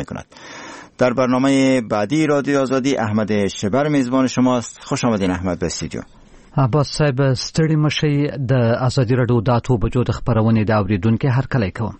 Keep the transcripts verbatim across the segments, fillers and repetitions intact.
میکند. در برنامه بعدی رادیو آزادی احمد شبر میزبان شماست. خوش آمدین احمد به استودیو. عباس صاحب ستړي مشي د ازادي رادیو د اتو بجو د خبرونې دا اوریدونکو هر کله کوم.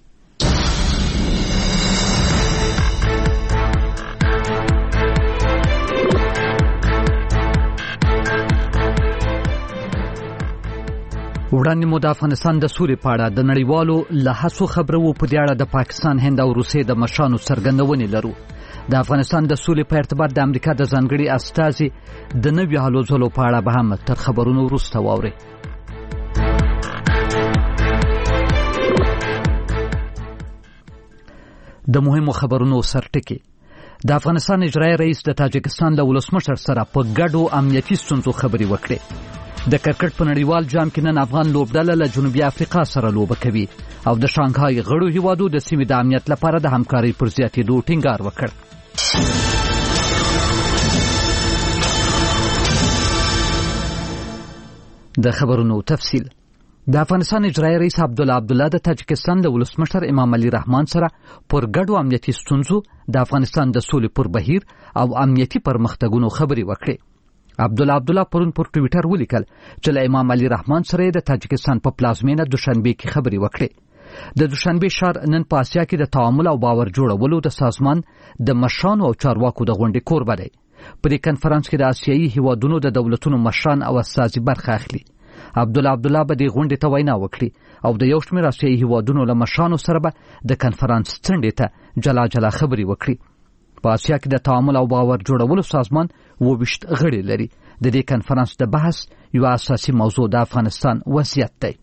وړاندې مو د افغانستان د سولې په اړه د نړیوالو له هڅو خبرو په دې اړه د پاکستان، هند او روسیې د مشرانو څرګندونې لرو. د افغانستان د سولې په ارتباط د امریکا د ځانګړي استازي د نویو هلو ځلو په اړه به هم تر خبرونو وروسته واورئ. د مهمو خبرونو سرټکي: د افغانستان اجرایي رئیس د تاجکستان له ولسمشر سره په ګډو امنیتي ستونزو خبرې وکړې. د کرکټ په نړیوال جام کې نن افغان لوبډله له جنوبي افریقا سره لوبه کوي او د شانګهای غړو هیوادو د سیمې د امنیت لپاره د همکارۍ پر زیاتېدو ټینګار وکړ. د خبرونو تفصیل: د افغانستان اجرایي رئیس عبدالله عبدالله د تاجکستان د ولسمشر امام علي رحمان سره پر ګډو امنیتي ستونزو، د افغانستان د سولې پر بهیر او امنیتي پرمختګونو خبرې وکړې. عبدالله عبدالله پرون پر ټویټر ولیکل چې له امام علي رحمان سره د تاجکستان په پلازمینه دوشنبه کې خبرې وکړې. د دوشنبه شهر نن په آسیا کې د تعامل او باور جوړولو د سازمان د مشرانو او چارواکو د غونډې کوربه دی. په دې کنفرانس کې د آسیایي هیوادونو د دولتونو مشران او استازي برخه اخلي. عبدالله عبدالله به دې غونډې ته وینا وکړي او د یو شمېر آسیایي هیوادونو له مشرانو سره به د کنفرانس څنډې ته جلا جلا خبرې وکړي. په آسیا کې د تعامل او باور جوړولو سازمان اووه ویشت غړي لري. د دې کنفرانس د بحث یو اساسي موضوع د افغانستان وضعیت دی.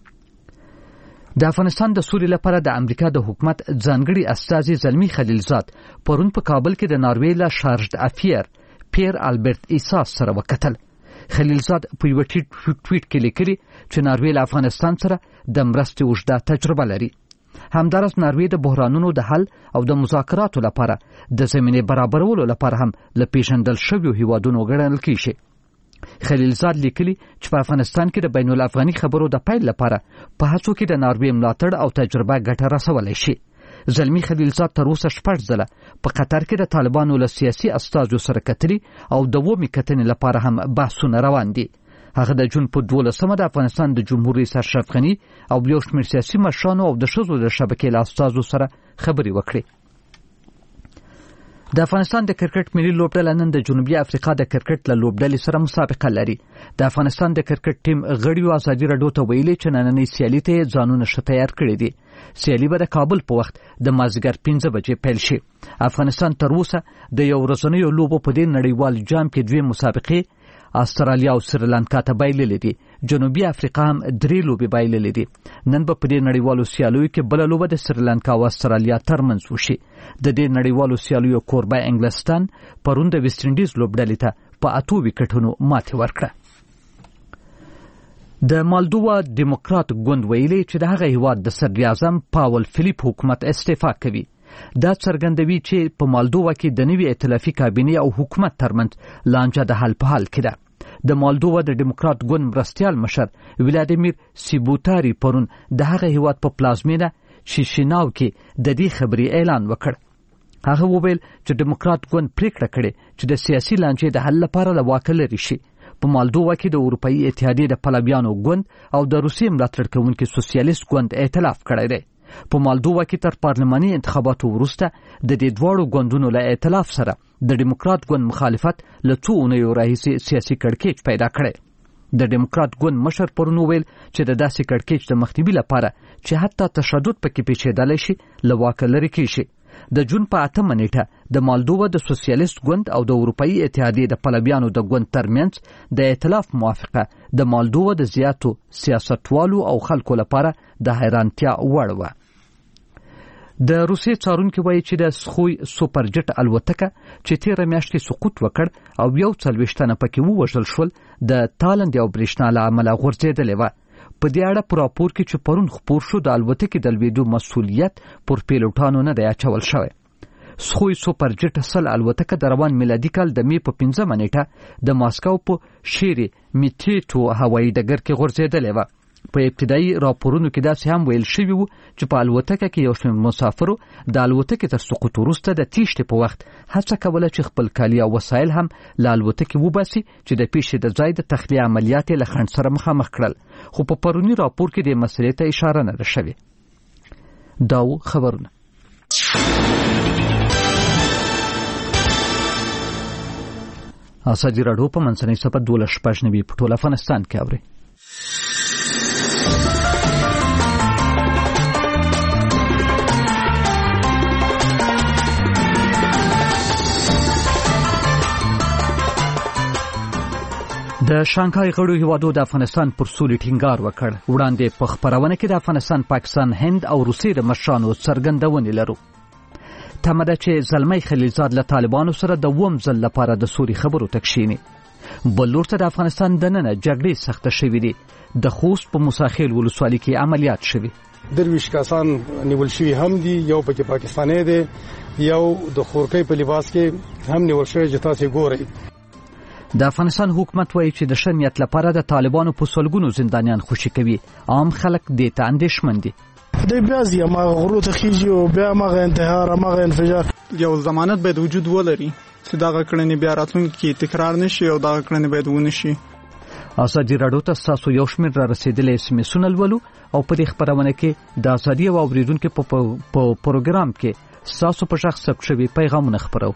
د افغانستان د سولې لپاره د امریکا د حکومت ځانګړي استازي زلمی خلیلزاد پرون په کابل کې د ناروې له شارژ افیر پیر البرت ایساس سره وکتل. خلیلزاد په یو ټویټ کې لیکلي چې ناروې له افغانستان سره د مرستې اوږده تجربه لري. همدارس ناروې د بحرانونو د حل او د مذاکراتو لپاره د زمینې برابرولو لپاره هم له پیژندل شویو هیوادونو ګڼل کیږي. خلیلزاد لیکلي چې په افغانستان کې د بین الافغاني خبرو د پیل لپاره په هڅو کې د ناروې ملاتړ او تجربه ګټه رسولی شي. زلمی خلیلزاد تر اوسه شپږ ځله په قطر کې د طالبانو له سیاسي استازو سره کتلي او د اوومې کتنې لپاره هم بحثونه روان دي. هغه د جون په دولسمه د افغانستان د جمهور رئیس اشرف غني او یو شمېر سیاسي مشرانو او د ښځو د شبکې له استازو سره خبرې وکړې. د افغانستان د کرکټ ملي لوبډله نن د جنوبي افریقا د کرکټ له لوبډلې سره مسابقه لري. د افغانستان د کرکټ ټیم غړیو ازادي راډیو ته ویلي چې نننۍ سیالي ته ځانونه ښه تیار کړي دي. سیالي به د کابل په وخت د مازدیګر پنځه بجې پیل شي. افغانستان تر اوسه د یو ورځنیو لوبو په دې نړیوال جام کې دوې مسابقې استرالیا او سریلانکا ته بایللې دي. جنوبي افریقا هم درې لوبې بایللې دي. نن به په دې نړیوالو سیالیو کې بله لوبه د سریلانکا او استرالیا ترمنځ وشي. د دې نړیوالو سیالیو کوربه انګلستان پرون د ویسټ انډیز لوبډلې ته په اتو وکټونو ماتې ورکړه. د مالدووا ډیموکرات ګوند ویلي چې د هغه هیواد د صدر اعظم پاول فلیپ حکومت استعفا کوي. دا څرګندوي چې په مالدووا کې د نوي ائتلافي کابینې او حکومت ترمنځ لانجه د حل په حال کې ده. د مالدووا د ډیموکرات ګوند مرستیال مشر ولادیمیر سیبوتاری پرون د هغه هیواد په پلازمینه شیشیناو کې د دې خبري اعلان وکړ. هغه وویل چې ډیموکرات ګوند پریکړه کړې چې د سیاسي لانجې د حل لپاره له واکه لرې شي. په مالدووا کې د اروپאי اتحادیې د پلویانو ګوند او د روسیې ملاتړ کوونکي سوسیالیست ګوند ائتلاف کړی دی. په مالدووا کې تر پارلماني انتخاباتو وروسته د دې دواړو ګوندونو له ائتلاف سره د ډیموکرات ګوند مخالفت له څو اونیو راهیسې سیاسي کړکېچ پیدا کړی. د ډیموکرات ګوند مشر پرون وویل چې د داسې کړکېچ د مخنیوي لپاره چې حتی تشدد پکې پیښېدلی شي له واکه لرې کیږي. د جون په اتمه نیټه د مالدووا د سوسیالیست ګوند او د اروپאי اتحادیې د پلویانو د ګوند ترمنځ د ائتلاف موافقه د مالدووا د زیاتو سیاستوالو او خلکو لپاره د حیرانتیا وړ وه. د روسیې څارونکي وایي چې د سخوی سوپر جټ الوتکه چې تیره میاشت کې سقوط وکړ او یو څلوېښت تنه پکې ووژل شول د تالند او برېښنا له امله غورځېدلې وه. په دې اړه په راپور کې چې پرون خپور شو د الوتکې د لوېدو مسؤلیت پر پیلوټانو نه دی اچول شوی. سخوی سوپر جټ سل الوتکه د روان میلادي کال د مې په پنځمه نیټه د ماسکو په شیری میټریټو هوایي ډګر کې غورځېدلې وه. په ابتدایي راپورونو کې داسې هم ویل شوي وو چې په الوتکه کې یو شمېر مسافرو د الوتکې تر سقوط وروسته د تیښتې په وخت هڅه کوله چې خپل کالي او وسایل هم له الوتکې وباسي چې د پیښې د ځای د تخلیه عملیات یې له خنډ سره مخامخ کړل، خو په پروني راپور کې دې مسلې ته اشاره نه ده شوې. دا و خبرونه. ازادي راډیو په منځنۍ صفحه دولس شپږ نوي په ټول افغانستان کې اوري. د شانګهای غړو هیوادو د افغانستان پر سولې ټینګار وکړ. وړاندې په خبرونه کې د افغانستان، پاکستان، هند او روسیې د مشرانو څرګندونې لرو. تمه ده چې زلمی خلیلزاد له طالبانو سره د اووم ځل لپاره د سولې خبرو ته کښیني. بل لور ته د افغانستان دننه جګړې سخته شوې دي. د خوست په موساخیل ولسوالۍ کې عملیات شوي. درویش کسان نیول شوي هم دي، یو پکې پاکستاني دی، یو د خورکۍ په لباس کې هم نیول شوی چې تاسو ګورئ. د افغانستان حکومت وایي چې د ښه نیت لپاره د طالبانو په سلګونو زندانیان خوشي کوي. عام خلک دې ته اندېښمن دي. د بیا زی ما غرو ته خيږي او بیا مغه انتحار مغه انفجار. یو ضمانت باید وجود ولري چې دا کړنې بیا راتلونکي تکرار نشي او دا کړنې باید ونه شي. ازادي راډیو ته تاسو یو شمېر را رسیدلې اس ام اس ولولو او په دې خبرونه کې د ازادي او اوریدونکو په پروګرام کې تاسو په شخص ثبت شوی پیغامونه خبرو.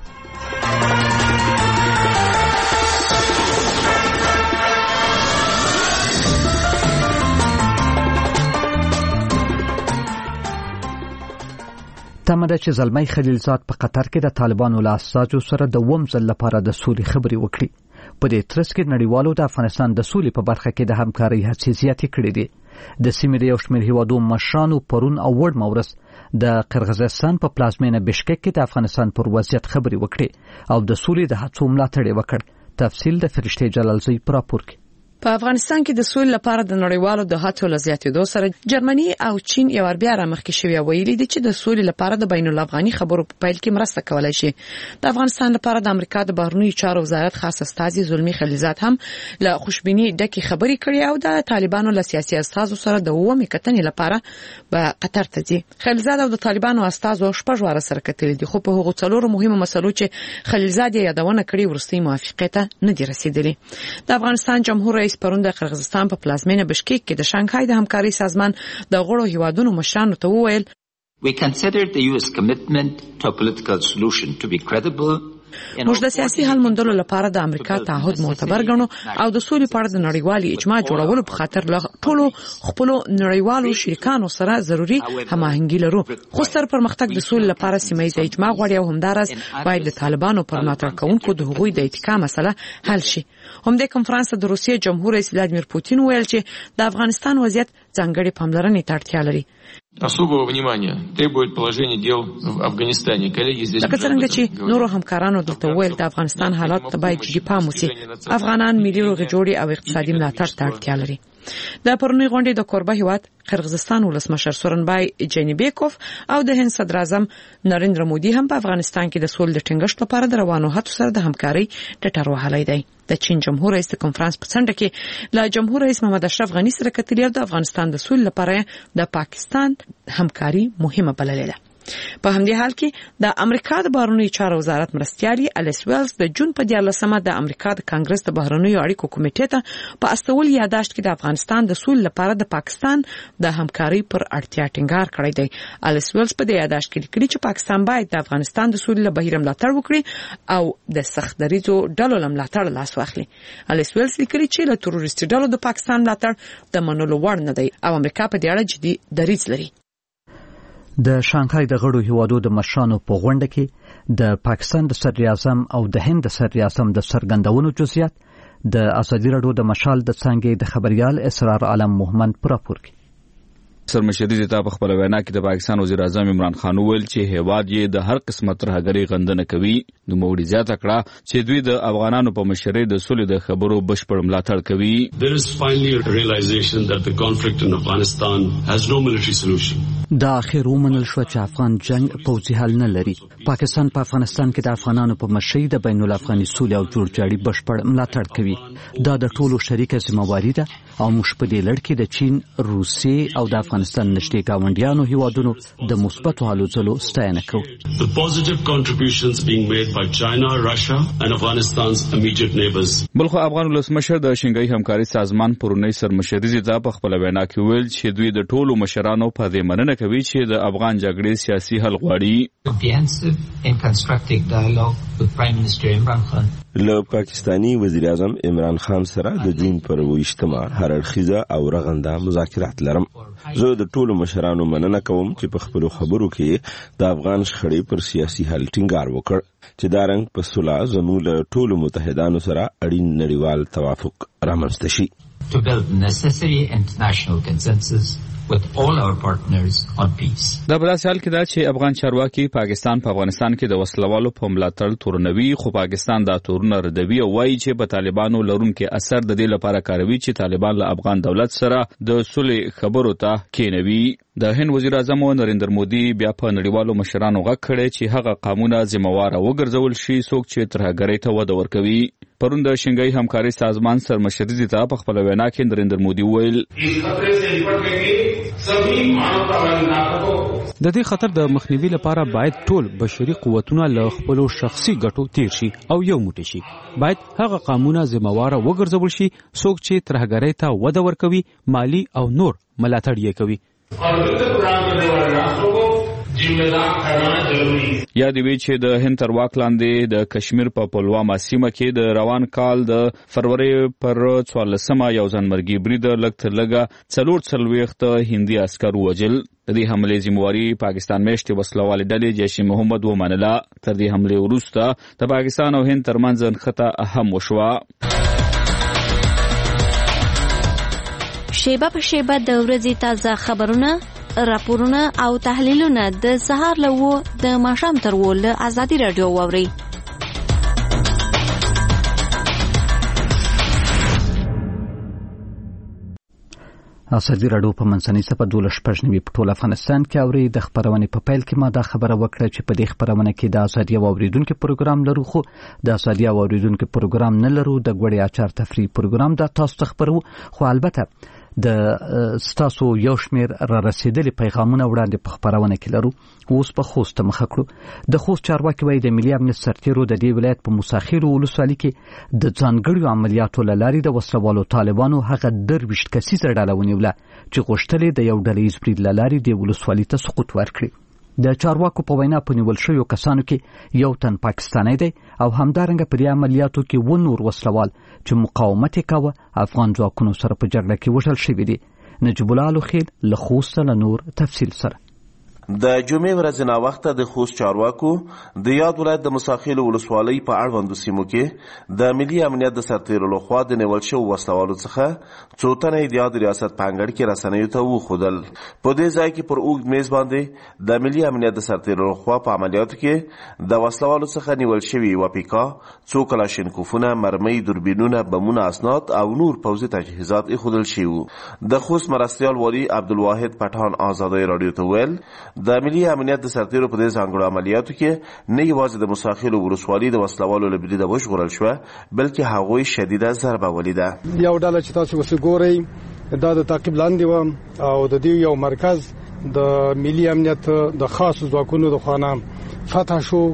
تمه ده چې زلمی خلیلزاد په قطر کې د طالبانو له اساسو سره د اووم ځل لپاره د سولې خبرې وکړي. په دې ترڅ کې نړیوالو د افغانستان د سولې په برخه کې د همکارۍ هڅې زیاتې کړې دي. د سیمې د یو شمېر هیوادو مشرانو پرون او وړ مورس د قرغیزستان په پلازمینه بشکک کې د افغانستان پر وضعیت خبرې وکړي او د سولې د هڅو ملاتړ وکړ. تفصیل د فرشته جلالزی پر راپور کې. په افغانستان کې د سولې لپاره د نړیوالو د هڅو لزیاتېدو سره جرمني او چین یو بیا رامخکې شوی ویلي دي چې د سولې لپاره د بین الافغاني خبرو په پیل کې مرسته کولای شي. د افغانستان لپاره د امریکا د بهرنیو چارو وزارت خاص استازي زلمی خلیلزاد هم له خوشبینی ډکې خبرې کړې او د طالبانو له سیاسي استازو سره د اومې کتنې لپاره په قطر ته ځي. خلیلزاد او د طالبانو استازو شپږ واره سره کتلې دي، خو په هغو څلورو مهمو مسلو چې خلیلزاد یې یادونه کړې ورستۍ موافقه ته نه دي رسیدلې. د افغانستان جمهور رئیس پرون د قرغیزستان په پلازمینه بشکک کې د شانګهای د همکارۍ سازمان د غړو هیوادونو مشرانو ته وویل We consider the U S commitment to a political solution to be credible. موږ د سیاسي حل موندلو لپاره د امریکا تعهد معتبر ګڼو او د سولې په اړه د نړیوالي اجماع جوړولو په خاطر له ټولو خپل نړیوالو شریکانو سره ضروري هماهنګي لرو. خو ستر پرمختګ د سولې لپاره سیمه ییز اجماع غواړي او همدارس باید د طالبانو پر ملاتړ کوونکو د حقوقي د اتکا مسله حل شي. هم د کنفرانس د روسیې جمهور رئیس ولادیمیر پوتین ویل چې د افغانستان وضعیت ځانګړي پاملرنې ته اړتیا لري. Особого внимания требует положение дел в Афганистане. Коллеги здесь. لکه څنګه چې نورو همکارانو دلته ویل د افغانستان حالات ته باید جدي پام وشي. افغانان ملي روغې جوړې او اقتصادي ملاتړ ته اړتیا لري. د پرونی غونډې د کوربه هیواد قرغیزستان ولسمشر سورنبای جینبیکوف او د هند صدر اعظم نریندرا مودي هم په افغانستان کې د سولې د ټینګښت لپاره د روانو هڅو سره د همکارۍ ټټر وهلی دی. د چین جمهور رئیس د کنفرانس په څنډه کې له جمهور رئیس محمد اشرف غنی سره کتلې د افغانستان د سولې لپاره د پاکستان همکاري مهمه بللې ده. په همدې حال کې د امریکا د بهرنیو چارو وزارت مرستیالي الیس ویلز د جون په دیارلسمه د امریکا د کانګرس د بهرنیو اړیکو کمیټې ته په استول یاداشت کې د افغانستان د سولې لپاره د پاکستان د همکارۍ پر اړتیا ټینګار کړی دی. الیس ویلز په دې یاداشت کې لیکلي چې پاکستان باید د افغانستان د سولې له بهیر ملاتړ وکړي او د سخت دریځو ډلو له ملاتړ لاس واخلي. الیس ویلز لیکلي چې له تروریستي ډلو د پاکستان ملاتړ د منلو وړ نه دی او امریکا په دې اړه جدي دریځ لري. د شانګهای د غړو هیوادو د مشرانو په غونډه کې د پاکستان د صدر اعظم او د هند د صدر اعظم د څرګندونو جزئیات د ازادي راډیو د مشال د څنګه د خبريال اسرار عالم محمد پر راپور کې. سرمشري ته په خپل وینا کې د پاکستان وزیر اعظم عمران خان ویل چې هیواد یې د هر قسمه ترهګرۍ غندنه کوي. نو موړي زیاته کړه چې دوی د افغانانو په مشرۍ د سولې د خبرو بشپړ ملاتړ کوي. There is finally a realization that the conflict in Afghanistan has no military solution. دا اخر ومنل شو چې افغان جنگ پوځي حل نه لري. پاکستان په افغانستان کې د افغانانو په مشرۍ د بین الافغاني سولې او جوړجاړي بشپړ ملاتړ کوي. دا د ټولو شریکه ذمہواری ده او موږ په دې لړ کې د چین، روسیې او د افغانستان نږدې ګاونډیانو هیوادونو د مثبتو هلو ځلو ستاینه کوو. The positive contributions being made by China, Russia and Afghanistan's immediate neighbors. بلخو افغان ولسمشر د شنګای همکاري سازمان پرونی سرمشري ته په خپل وینا کې ویل چې دوی د ټولو مشرانو په دې مننه کوي چې د افغان جګړې سیاسي حل غواړي. Comprehensive and constructive dialogue with Prime Minister Imran Khan. له پاکستانی وزیر اعظم عمران خان سره د جون پر ویشتمه هر اړخیزه او رغنده مذاکرات لرم. زه د ټولو مشرانو مننه کوم چې په خپلو خبرو کې د افغان شخړې پر سیاسي حل ټینګار وکړ چې دا رنګ په صلح زموږ له ټولو متحدانو سره اړین نړیوال توافق رامنځته شي. To build necessary international consensus with all our partners on peace. دا بل حال کې دا چې افغان چارواکي پاکستان په افغانستان کې د وسلوالو په ملاتړ تورنوي، خو پاکستان دا تورونه ردوي او وایي چې په طالبانو لرونکو اثر د دې لپاره کاروي چې طالبان له افغان دولت سره د صلح خبرو ته کېنوي. د هند وزیر اعظم نریندر مودي بیا په نړیوالو مشرانو غږ کړی چې هغه قانونا ذمہوار وګرځول شي څوک چې ترهګرۍ ته وده ورکوي. پرون د شنګای همکاري سازمان سرمشري ته په خپل وینا کې نریندر مودي ویل د دې خطر د مخنیوي لپاره باید ټول بشري قوتونه له خپل شخصي ګټو تیر شي او یو موټی شي. باید هغه قانونا ذمہوار وګرځول شي څوک چې ترهګرۍ ته وده ورکوي، مالی او نور ملاتړ یې کوي. یا دی وی چې د هند تر واک لاندې د کشمیر په پلوامه سیمه کې د روان کال د فروری پر څوارلسمه یو ځانمرګي برید لږ تر لږه څلور څلوېښت هندي عسکر ووژل. د دې حملې ذمہواري پاکستان میشتې وسلوالې ډلې جیش محمد ومنله. تر دې حملې وروسته د پاکستان او هند ترمنځ نښته اهم وشوه. شیبه په شیبه د ورځې تازه خبرونه، راپورونه او تحلیلونه د سهار له و د ماښام تر و له ازادي رادیو واوري. ازادي رادیو په منځنۍ صفحه دولس شپږ نوي په ټول افغانستان کې اوري. د خبرونې په پیل کې ما دا خبره وکړه چې په دې خبرونه کې د ازادي اوریدونکو پروګرام لرو، خو د ازادي اوریدونکو پروګرام نه لرو. د غوړی اچار تفریح پروګرام دا تاسو ته خبرو، خو البته د ستاسو یو شمیر را رسیدلي پیغامونه وړاندې په خبرونه کې لرو. اوس په خوست مخه کړو. د خوست چارواکي وایي د ملي امنیت سرتیرو د دې ولایت په مساخیل ولسوالۍ کې د ځانګړو عملیاتو له لارې د وسلوالو طالبانو هغه درویشت کسیزه ډله ونیوله چې غوښتل د یو ډلهیز برید له لارې د ولسوالۍ ته سقوط ورکړي. د چارواکو په وینا په نیول شویو کسانو کې یو تن پاکستانی دی او همدارنګه په دې عملیاتو کې و نور وسلوال چې مقاومت یې کاوه افغان ځواکونو سره په جګړه کې وژل شوي دي. نجیب الله لوخیل له خوسته له نور تفصیل سره. د جمعې ورځ ناوخته د خوست چارواکو د یاد ولایت د مساخیل ولسوالۍ په اړوندو سیمو کې د ملي امنیت د سرتیرو لخوا د نیول شویو وسلوالو څخه څو تنه د یاد ریاست په انګړ کې رسنیو ته وښودل. په دې ځای کې پر اوږد میز باندې د ملي امنیت د سرتیرو لخوا په عملیاتو کې د وسلوالو څخه نیول شوي یوه پیکا، څو کلاشینکوفونه، مرمۍ، دوربینونه، بمونه، اسناد او نور پوځي تجهیزات ایښودل شوي وو. د خوست مرستیال والي عبدالواحد پټان ازادۍ راډیو ته ویل د ملي امنیت د سرتیرو په دې ځانګړو عملیاتو کې نه یوازې د مساخیل ولسوالۍ د وسلوالو له بریده وژغورل شوه، بلکې هغوی شدیده ضربه ولیده. یو ډله چې تاسو اوس ګورئ دا د تعقیب لاندې وه او د دې یو مرکز د ملي امنیت د خاصو ځواکونو د خوا نه فتح شو.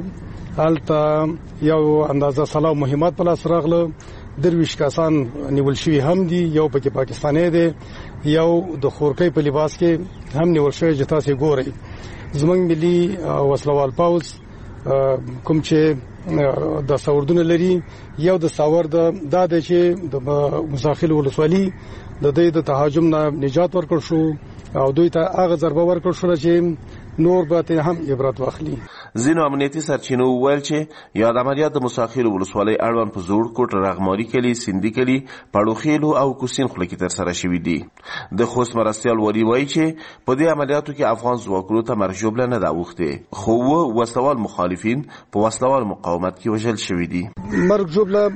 هلته یو اندازه سلاو مهمات په لاس راغله. درویش کسان نیول شوي هم دي، یو پکې پاکستانی دی، یو د خورکۍ په لباس کې هم نیول شوی چې تاسو ګورئ. زمونږ ملي وسلوال پوځ کوم چې د ساوردونه لري، یو د ساور د دا دی چې د مساخیل ولسوالۍ د دوی د تهاجم نه نجات ورکړ شو او دوی ته هغه ضربه ورکړ شو چې نور به هم عبرت واخلي. ځینو امنیتي سرچینو وویل چې یاد عملیات د موساخیل ولسوالۍ اړوند په زوړ کوټ، رغماري کلي، سیندي کلي، پړوخیلو او کوسین خوله کې ترسره شوي دي. د خوست مرستیال والي وایي چې په دې عملیاتو کې افغان ځواکونو ته مرګ ژوبله نه ده اوښتې، خو اووه وسلوال مخالفین په وسلوال مقاومت کې وژل شوي دي. مرګ ژوبله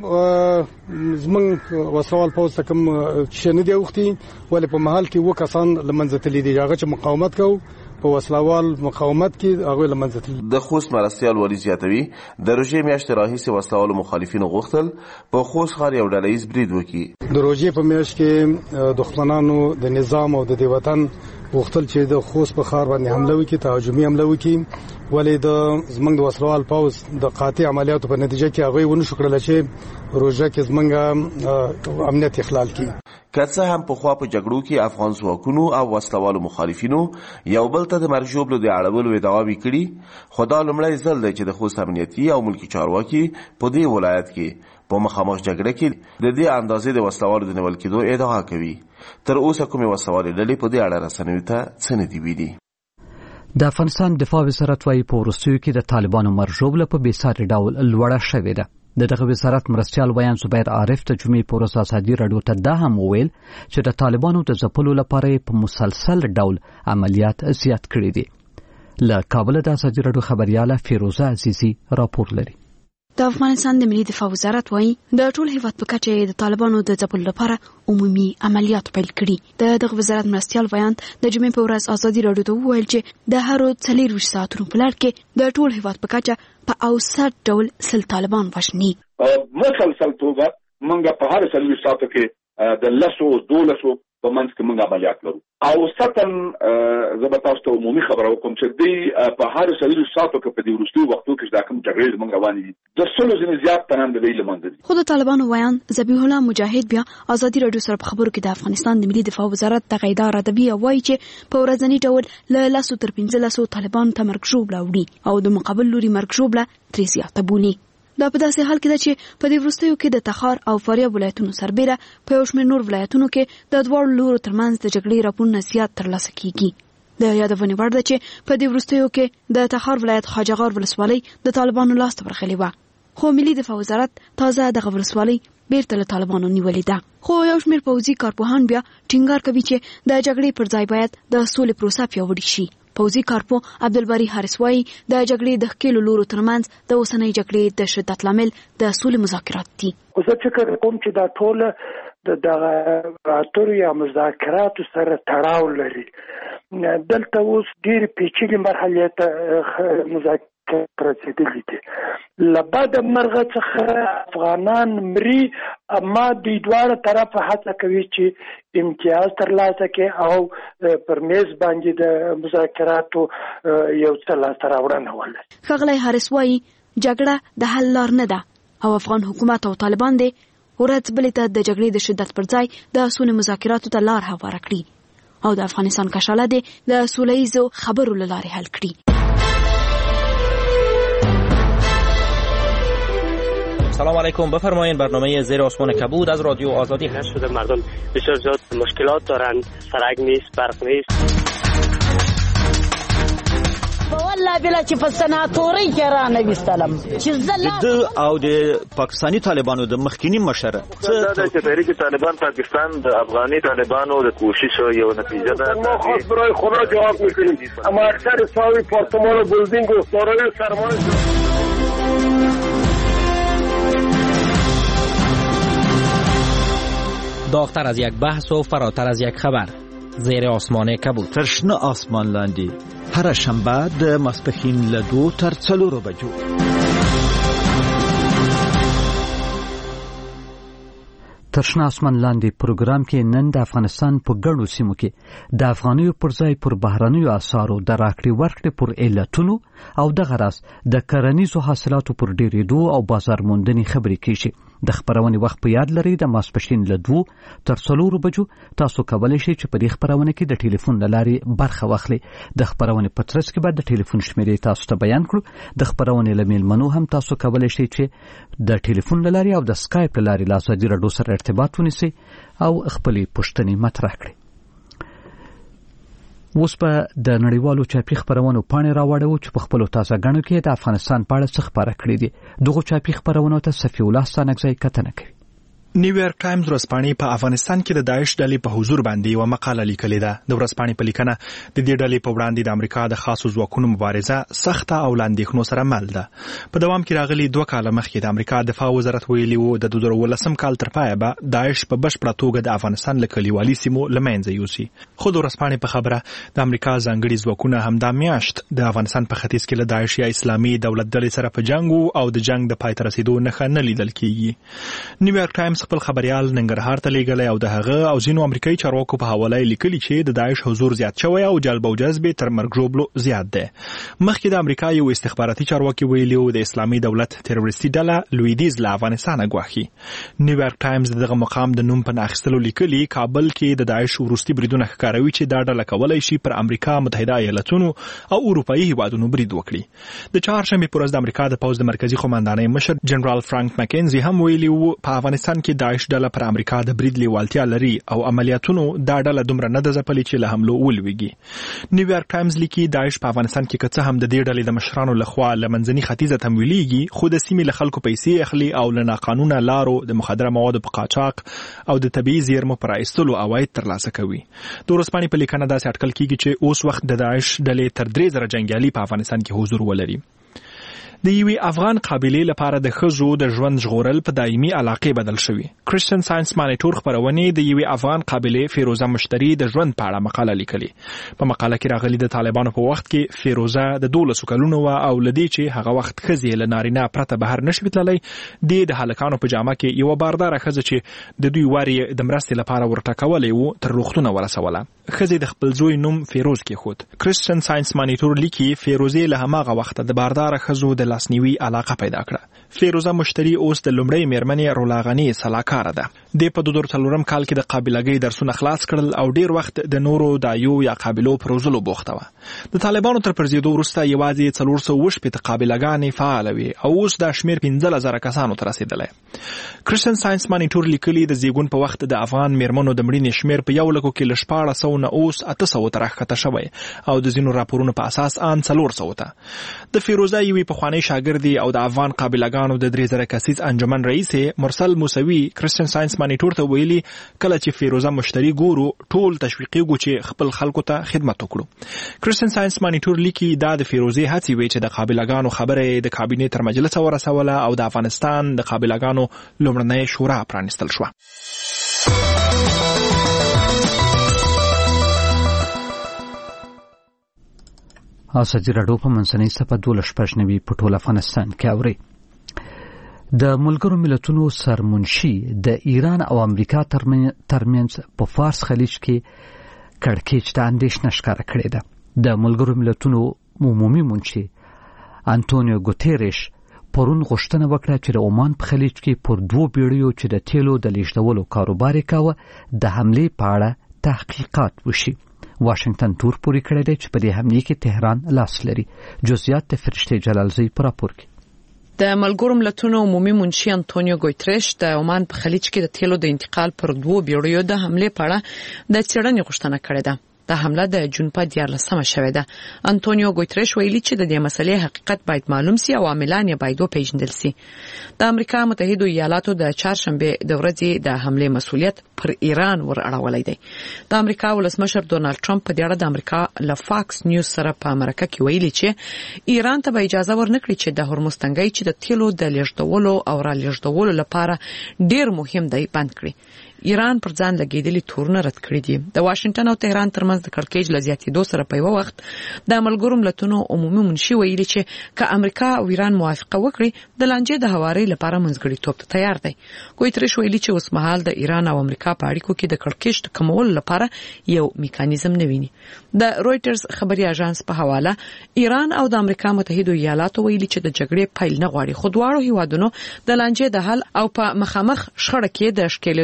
زموږ وسلوال پوځ ته کوم چې نه دی اوښتي، ولې په محل کې اووه کسان له منځه تللي دي، هغه چې مقاومت کوو په وسلوال مقاومت کې هغه له منځه تللي. د خوست مرستیال والي زیاتوي د روژې میاشتې راهیسې وسلوالو مخالفینو غوښتل په خوست ښار یو ډله ییز برید وکړي. د روژې په میاشت کې دښمنانو د نظام او د دې وطن غوښتل چې د خوست په ښار باندې حمله وکړي، تهاجمي حمله وکړي، ولې د زمونږ د وسلوال پوځ د قاطع عملیاتو په نتیجه کې هغوی ونه شو کړلی چې روژه کې زمونږ امنیت اخلال کړي. که څه هم پخوا په جګړو کې افغان ځواکونو او وسلوالو مخالفینو یو بل ته د مرګ ژوبلو د اړولو ادعاوې کړي، خو دا لومړی ځل دی چې د خوست امنیتي او ملکي چارواکي په دې ولایت کې په مخامخ جګړه کې د دې اندازې د وسلوالو د نیول کېدو ادعا کوي. تر اوسه کومې وسلوالې ډلې په دې اړه رسنیو ته څه نه دي ویلي. د افغانستان دفاع وزارت وايي په وروستیو کې د طالبانو مرګ ژوبله په بېساري ډول لوړه شوې ده. د دغه وزارت مرستیال ویان زبیر عارف د جمعې په ورځ ازادي راډیو ته دا هم وویل چې د طالبانو د ځپلو لپاره په مسلسل ډول عملیات زیات کړي دي. له کابل د ازادي راډیو خبرياله فیروزه عزیزی راپور لري. د افغانستان د ملي دفاع وزارت وايي د ټول هیواد په کچه د طالبانو د ځپلو لپاره عمومي عملیات پیل کړي. د دغه وزارت مرستیال ویان د جمعې په ورځ ازادي راډیو ته وویل چې د هرو څلورویشت ساعتونو په لړ کې د ټول هیواد په کچه په اوسط ډول سل طالبان وژني. مسلسل توګه موږ په هر څلورویشت ساعتو کې د لسو دولسو په منځ کې موږ عملیات لرو. اوسطا زه به تاسو ته عمومي خبره وکړم چې دوی په هر څلورویشت ساعتو کې په دې وروستیو وختو کې دا کوم جګړې موږ روانې دي د سلو ځینې زیات تنان د دوی له منځه دي. خو د طالبانو ویان ذبیح الله مجاهد بیا ازادي راډیو سره په خبرو کې د افغانستان د ملي دفاع وزارت د غیدار ادبي وایي چې په ورځني ډول له لسو تر پنځلسو طالبانو ته مرګ ژوبله وړي او د مقابل لوري مرګ ژوبله ترې زیاته بولي. دا په داسې حال کې ده چې په دې وروستیو کې د تخار او فاریاب ولایتونو سربیره په یو شمېر نور ولایتونو کې د دواړو لورو ترمنځ د جګړې راپورونه زیات ترلاسه کیږي. د یادونې وړ ده چې په دې وروستیو کې د تخار ولایت خواجهغار ولسوالۍ د طالبانو لاس ته ورغلې وه، خو ملي دفاع وزارت تازه دغه ولسوالۍ بیرته له طالبانو نیولې ده. خو یو شمېر پوځي کارپوهان بیا ټینګار کوي چې د جګړې پر ځای باید د سولې پروسه پیاوړې شي. پوځي کارپو عبدالباری حارث وايي د جګړې د ښکېلو لورو ترمنځ د اوسنۍ جګړې د شدت لامل د سولې مذاکرات دي. زه فکر کوم چې دا ټول د دغه اترو یا مذاکراتو سره تړاو لري. دلته اوس ډېرې پیچلې مرحلې ته مذاکرات رسېدلي دي. له بده مرغه څخه افغانان مري، اما دوی دواړه طرفه هڅه کوي چې امتیاز ترلاسه کړي او پر میز باندې د مذاکراتو یو څه لاسته راوړنه ولري. ښاغلی حارث وایي جګړه د حل لار نه ده او افغان حکومت او طالبان دې ورځ بلې ته د جګړې د شدت پر ځای د سولې مذاکراتو ته لار هواره کړي او د افغانستان کشاله دې د سوله ییزو خبرو له لارې حل کړي. سلام علیکم، بفرمایید. برنامه زیر آسمان کبود از رادیو آزادی هست. شده مردم بسیار زیاد مشکلات دارند، سرک نیست، برق نیست. والله بلا چې په سناتوري کې را نوستلم چې د او د پاکستانی طالبانو د مخکینی مشر څه د تحریک طالبان پاکستان د افغاني طالبانو د کوشش یو نتیجه ده. ما خاص برای خدا جواب میکنیم، اما اکثر ساوی پارتمان و بلدینگ و سارای سرمایه داغتر از یک بحث و فراتر از یک خبر. زیر آسمان کبود. ترشنه آسمان لاندی هر شنبه د ماسپښین له دوو تر څلورو بجو. ترشنه آسمان لاندې پروګرام کې نن د افغانستان په ګڼو سیمو کې د افغانیو پر ځای پر بهرنیو اسعارو د راکړې ورکړې پر علتونو او دغه راز د کرنیزو حاصلاتو پر ډېرېدو او بازار موندنې خبرې کیږي. د خبرونې وخت په یاد لرئ د ماسپښین له دوو تر څلورو بجو تاسو کولی شئ چې په دې خبرونه کې د ټلیفون له لارې برخه واخلئ. د خبرونې په ترڅ کې به د ټلیفون شمیرې تاسو ته بیان کړو. د خبرونې له میلمنو هم تاسو کولی شئ چې د ټلیفون له لارې او د سکایپ له لارې له ازادي راډیو سره ارتباط ونیسئ او خپلې پوښتنې مطرح کړئ. اوس په د نړیوالو چاپی خبرونو پاڼې راوړو چې په خپل تازه غنو کې د افغانستان په اړه څه خبره کړې دي. دغه چاپی خبرونو ته صفی الله ستانکزی کتنه کوي. نیویارک ټایمز ورځپاڼې په افغانستان کې د داعش ډلې په حضور باندې یو مقاله لیکلې ده. د ورځپاڼې په لیکنه د دې ډلې په وړاندې د امریکا د خاصو ځواکونو مبارزه سخته او لاندېښنو سره مل ده. په دوام کې راغلي دوه کاله مخکې د امریکا دفاع وزارت ویلي وو د دوه زره ولسم کال تر پایه به داعش په بشپړه توګه د افغانستان له کلیوالي سیمو له منځه یوسي. خو د ورځپاڼې په خبره د امریکا ځانګړي ځواکونه همدا میاشت د افغانستان په ختیځ کې له داعش یا اسلامي دولت ډلې سره په جنگ او د جنگ د پای ته رسیدو نښه نه لیدل کیږي. نیویارک ټایمز خپل خبريال ننګرهار ته لیږلی او د هغه او ځینو امریکایي چارواکو په حواله لیکلي چې د داعش حضور زیات شوی او جلب او جذب تر مرګ ژوبلو زیات دی. مخکې د امریکا یو استخباراتي چارواکي ویلي و د اسلامي دولت تروریستي ډله لویدیز له افغانستانه ګواښي. نیویارک ټایمز دغه مقام د نوم په ناخیستلو لیکلي کابل کې د داعش وروستي بریدونه ښکاروي چې دا ډله کولی شي پر امریکا متحده ایالتونو او اروپایي هیوادونو برید وکړي. د چهارشنبې په ورځ د امریکا د پوځ د مرکزي قومندانۍ مشر جنرال فرانک مکینزي هم ویلي و په افغانستان کې داعش ډله پر امریکا د برید لیوالتیا لري او عملیاتونو دا ډله دومره نه د ځپلې چې له حملو ولویږي. نیویارک ټایمز لیکي داعش په افغانستان کې که څه هم د دې ډلې د مشرانو لخوا له منځني ختیځه تمویلېږي خو د سیمې له خلکو پیسې اخلي او له ناقانونه لارو د مخدره موادو په قاچاق او د طبیعي زیرمو په رایستلو عواید ترلاسه کوي. د ورځپاڼې په لیکنه داسې اټکل کیږي چې اوس وخت د داعش ډلې تر درې زره جنګیالي په افغانستان کې حضور ولري. د یوې افغان قابلې لپاره د ښځو د ژوند ژغورل په دایمي علاقې بدل شوي. کرسچن ساينس مانیټور خبرونې د یوې افغان قابلې فیروزه مشتری د ژوند په اړه مقاله لیکلي. په مقاله کې راغلي د طالبانو په وخت کې فیروزه د دولسو کلونو وه او له دې چې هغه وخت ښځې له نارینه پرته بهر نشوي تللی دې د هلکانو په جامه کې یوه بارداره ښځه چې د دوی وار یې د مرستې لپاره ورټکولی و تر روغتونه ورسوله. ښځې د خپل زوی نوم فیروز کېښود. کرسچن ساينس مانیټور لیکي فیروزې له هماغه وخته د بارداره ښځو د لاسنیوي علاقه پیدا کړه. فیروزه مشتری اوس د لومړۍ میرمنې رولاغنی سلاکاره ده. د په دوه زره څلورم کال کې د قابلګۍ درسونه خلاص کړل او ډیر وخت د نورو دایو یا قابلو پروزلو بوخته وه. د طالبانو تر پرځېدو وروسته یوازې څلور سوه شپېته قابلګانې فعاله وې او اوس دا شمېر پنځلس زره کسانو ته رسېدلی. کرسچن ساينس مانیټور لیکلي د زیږون په وخت د افغان میرمنو د مړینې شمېر په یو لکو کې له شپاړس سوو نه اوس اته سوو ته راښکته شوی او د ځینو راپورونو په اساس ان څلور سوو ته. د فیروزه یوې پخوانۍ شاګردې او د افغان قابلګانو د درې زره کسیز انجمن رئیس مرسل موسوي کرسچن ساينس مانیټور ته ویلي کله چې فیروزه مشتری ګورو ټول تشویقیږو چې خپل خلکو ته خدمت وکړو. کرسچن ساينس مانیټور لیکي دا د فیروزې هڅې وې چې د قابلګانو خبره د کابینې تر مجلس ورسوله او د افغانستان د قابلګانو لومړنۍ شورا پرانیستل شوه. ازادي راډیو په منځنۍ صفحه دولس شپږ نوي په ټول افغانستان کې اوري. د ملګرو ملتونو سرمنشي د ایران او امریکا ترمنځ په فارس خلیج کې کړکېچ ته اندېښنه ښکاره کړې ده. د ملګرو ملتونو عمومي منشي انټونیو ګوتيريش پرون غوښتنه وکړه چې د عمان په خلیج کې پر دوو بیړیو چې د تیلو د لیږدولو کاروبار یې کاوه د حملې په اړه تحقیقات وشي. واشنگټن تور پورې کړی دی چې په دې حملې کې تهران لاس لري. جزئیات د فرشته جلالزی په راپور کې. د ملګرو ملتونو عمومي منشي انټونیو ګوتيريش د عمان په خلیج کې د تیلو د انتقال پر دوو بیړیو د حملې په اړه د څېړنې غوښتنه کړې ده. د حمله د جون په دیارلسمه شوې ده. انټونیو ګوتيريش ویلي چې د دې مسلې حقیقت باید معلوم سي او عاملان یې باید وپېژندل سي. د امریکا متحده ایالاتو د چهارشنبه د ورځې د حملې مسؤلیت پر ایران ور اړولای دی. د امریکا ولسمشر ډونالد ټرمپ په دې اړه د امریکا له فاکس نیوز سره په مرکه کې ویلي چې ایران ته به اجازه ورنکړي چې د هرمز تنګي چې د تیلو د لیږدولو او را لیږدولو لپاره ډیر مهم دی بند کړي. ایران پر ځان لګیدلي تورونه رد کړی دي. د واشنگټن او تهران ترمنځ د کړکېچ له زیاتېدو سره په یو وخت د ملګرو ملتونو عمومي منشي ویلي چې که امریکا او ایران موافقه وکړي د لانجې د هواري لپاره منځګړیتوب ته تیار دی. ګوتيريش ویلي چې اوس مهال د ایران او امریکا په اړیکو کې د کړکېچ د کمولو لپاره یو میکانیزم نه ویني. د رويټرز خبري اژانس په حواله ایران او د امریکا متحده ایالاتو ویلي چې د جګړې پیل نه غواړي خو دواړو هیوادونو د لانجې د حل او په مخامخ شخړه کې د ښکېلېدو د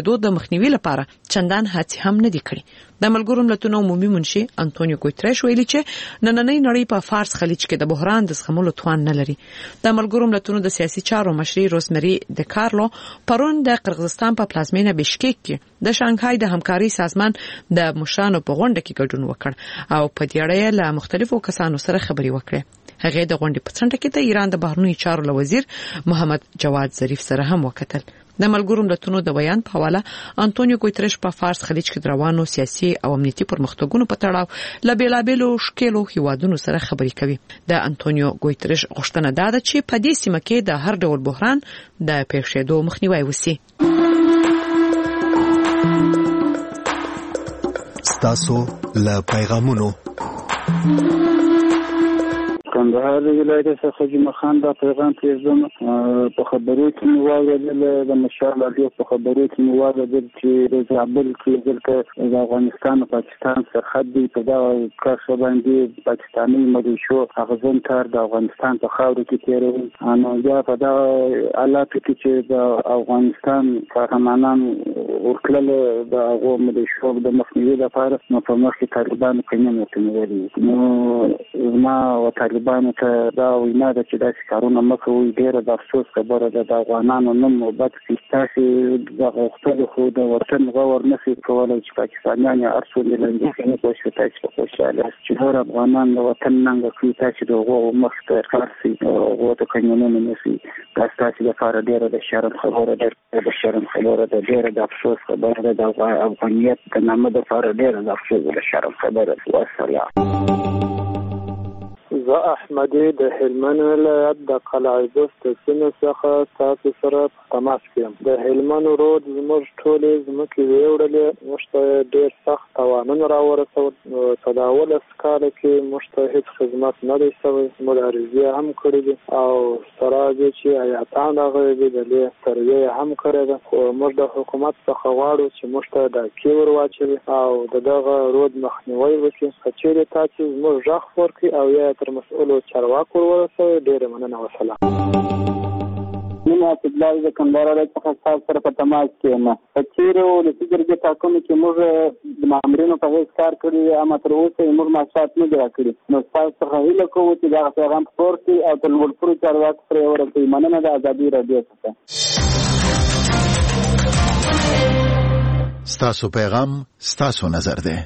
مخنیوي لپاره چندان هڅې هم نه دي کړې. د ملګرو ملتونو عمومي منشي انټونیو ګوتریش ویلي چې نننۍ نړۍ په فارس خلیج کې د بحران د زغملو توان نه لري. د ملګرو ملتونو د سیاسي چارو مشري روزمری د کارلو پرون د قرغیزستان په پلازمینه بشکیک کې د شانګهای د همکاري سازمان د مشرانو په غونډه کې ګډون وکړ او په دې اړه له مختلفو کسانو سره خبري وکړه. هغه د غونډې په څنډه کې د ایران د بهرنیو چارو وزیر محمد جواد ظریف سره هم وکتل. د ملګرو ملتونو د بیان په حواله انټونیو ګوتریش په فارس خلیج کې روانو سیاسي او امنیتي پرمختګونو په تړاو له بیلابېلو شکلو هیوادونو سره خبري کوي. د انټونیو ګوتریش غوښتنه ده چې په دې سیمه کې د هر ډول بحران د پیښېدو مخنیوي وشي. ستاسو له پیغامونو کندهار ولایت څخه جمعه خان دا پیغام پیژنم په خبرو کې مو واوریدل د مشال رادیو په خبرو کې مو واوریدل چې د زابل کې دلته د افغانستان او پاکستان سرحد دی په دا کارشه باندې پاکستاني ملیشو هغه تر د افغانستان په خاور کې تیروي نو یا په دا حالات کې چې د افغانستان قهرمانان ورکل د هغه ملیشو د مخنیوي لپاره نو په مخ کې طالبان قانون وکړي نو ما او طالبان ته دا وینا ده چې دا کارونه مخوي ډیره د افسوس خبره ده. د افغانانو نوم وبد کیستاسي د غوښتل خو د وطن غور نشي کولای چې پاکستانیان ارسو لندې نه کوشش تاسو په خوشاله چې هر افغانان د وطن ننګ کوي تاسو د غو مخته کارسي او د قانونونو نشي تاسو د فار ډیره د شرم خبره ده د شرم خبره ده ډیره د افسوس خبره ده د افغانیت د نامه د فار ډیره د افسوس د شرم خبره ده. والسلام. زه احمدی د هلمند ولایت د قلعه بست سیمې څخه تاسو سره په تماس کې یم. د هلمند رود زموږ ټولې ځمکې ویوړلې، موږ ته ډېر سخت تاوانونه راورسول. په داولس کاله کې موږ ته هېڅ خدمت نه دی شوی، موږ عریضې هم کړې دي او سره دې چې ایاتان راغلي دي د دې سروې هم کړې ده، خو موږ د حکومت څخه غواړو چې موږ ته ډاکې ور واچوي او د دغه رود مخنیوی وکړي. که چېرې تاسو زموږ غږ خپور کړي او یا تر مسؤلو چارواکو ورسوي، ډېره مننه. وسلام. مینه استدلال د کندهار ولایت څخه تاسو سره په تماس کې یم. په چیرې ولسي جرګې ټاکنو کې موږ د مامورینو په حیث کار کړی، اما تر اوسه یې موږ معاشات نه دي راکړي. نو تاسو څخه هیله کوو چې دغه پیغام خپور کړي او تر لوړپوړو چارواکو پرې ورسوي. مننه د ازادي راډیو څخه. ستاسو پیغام ستاسو نظر دی.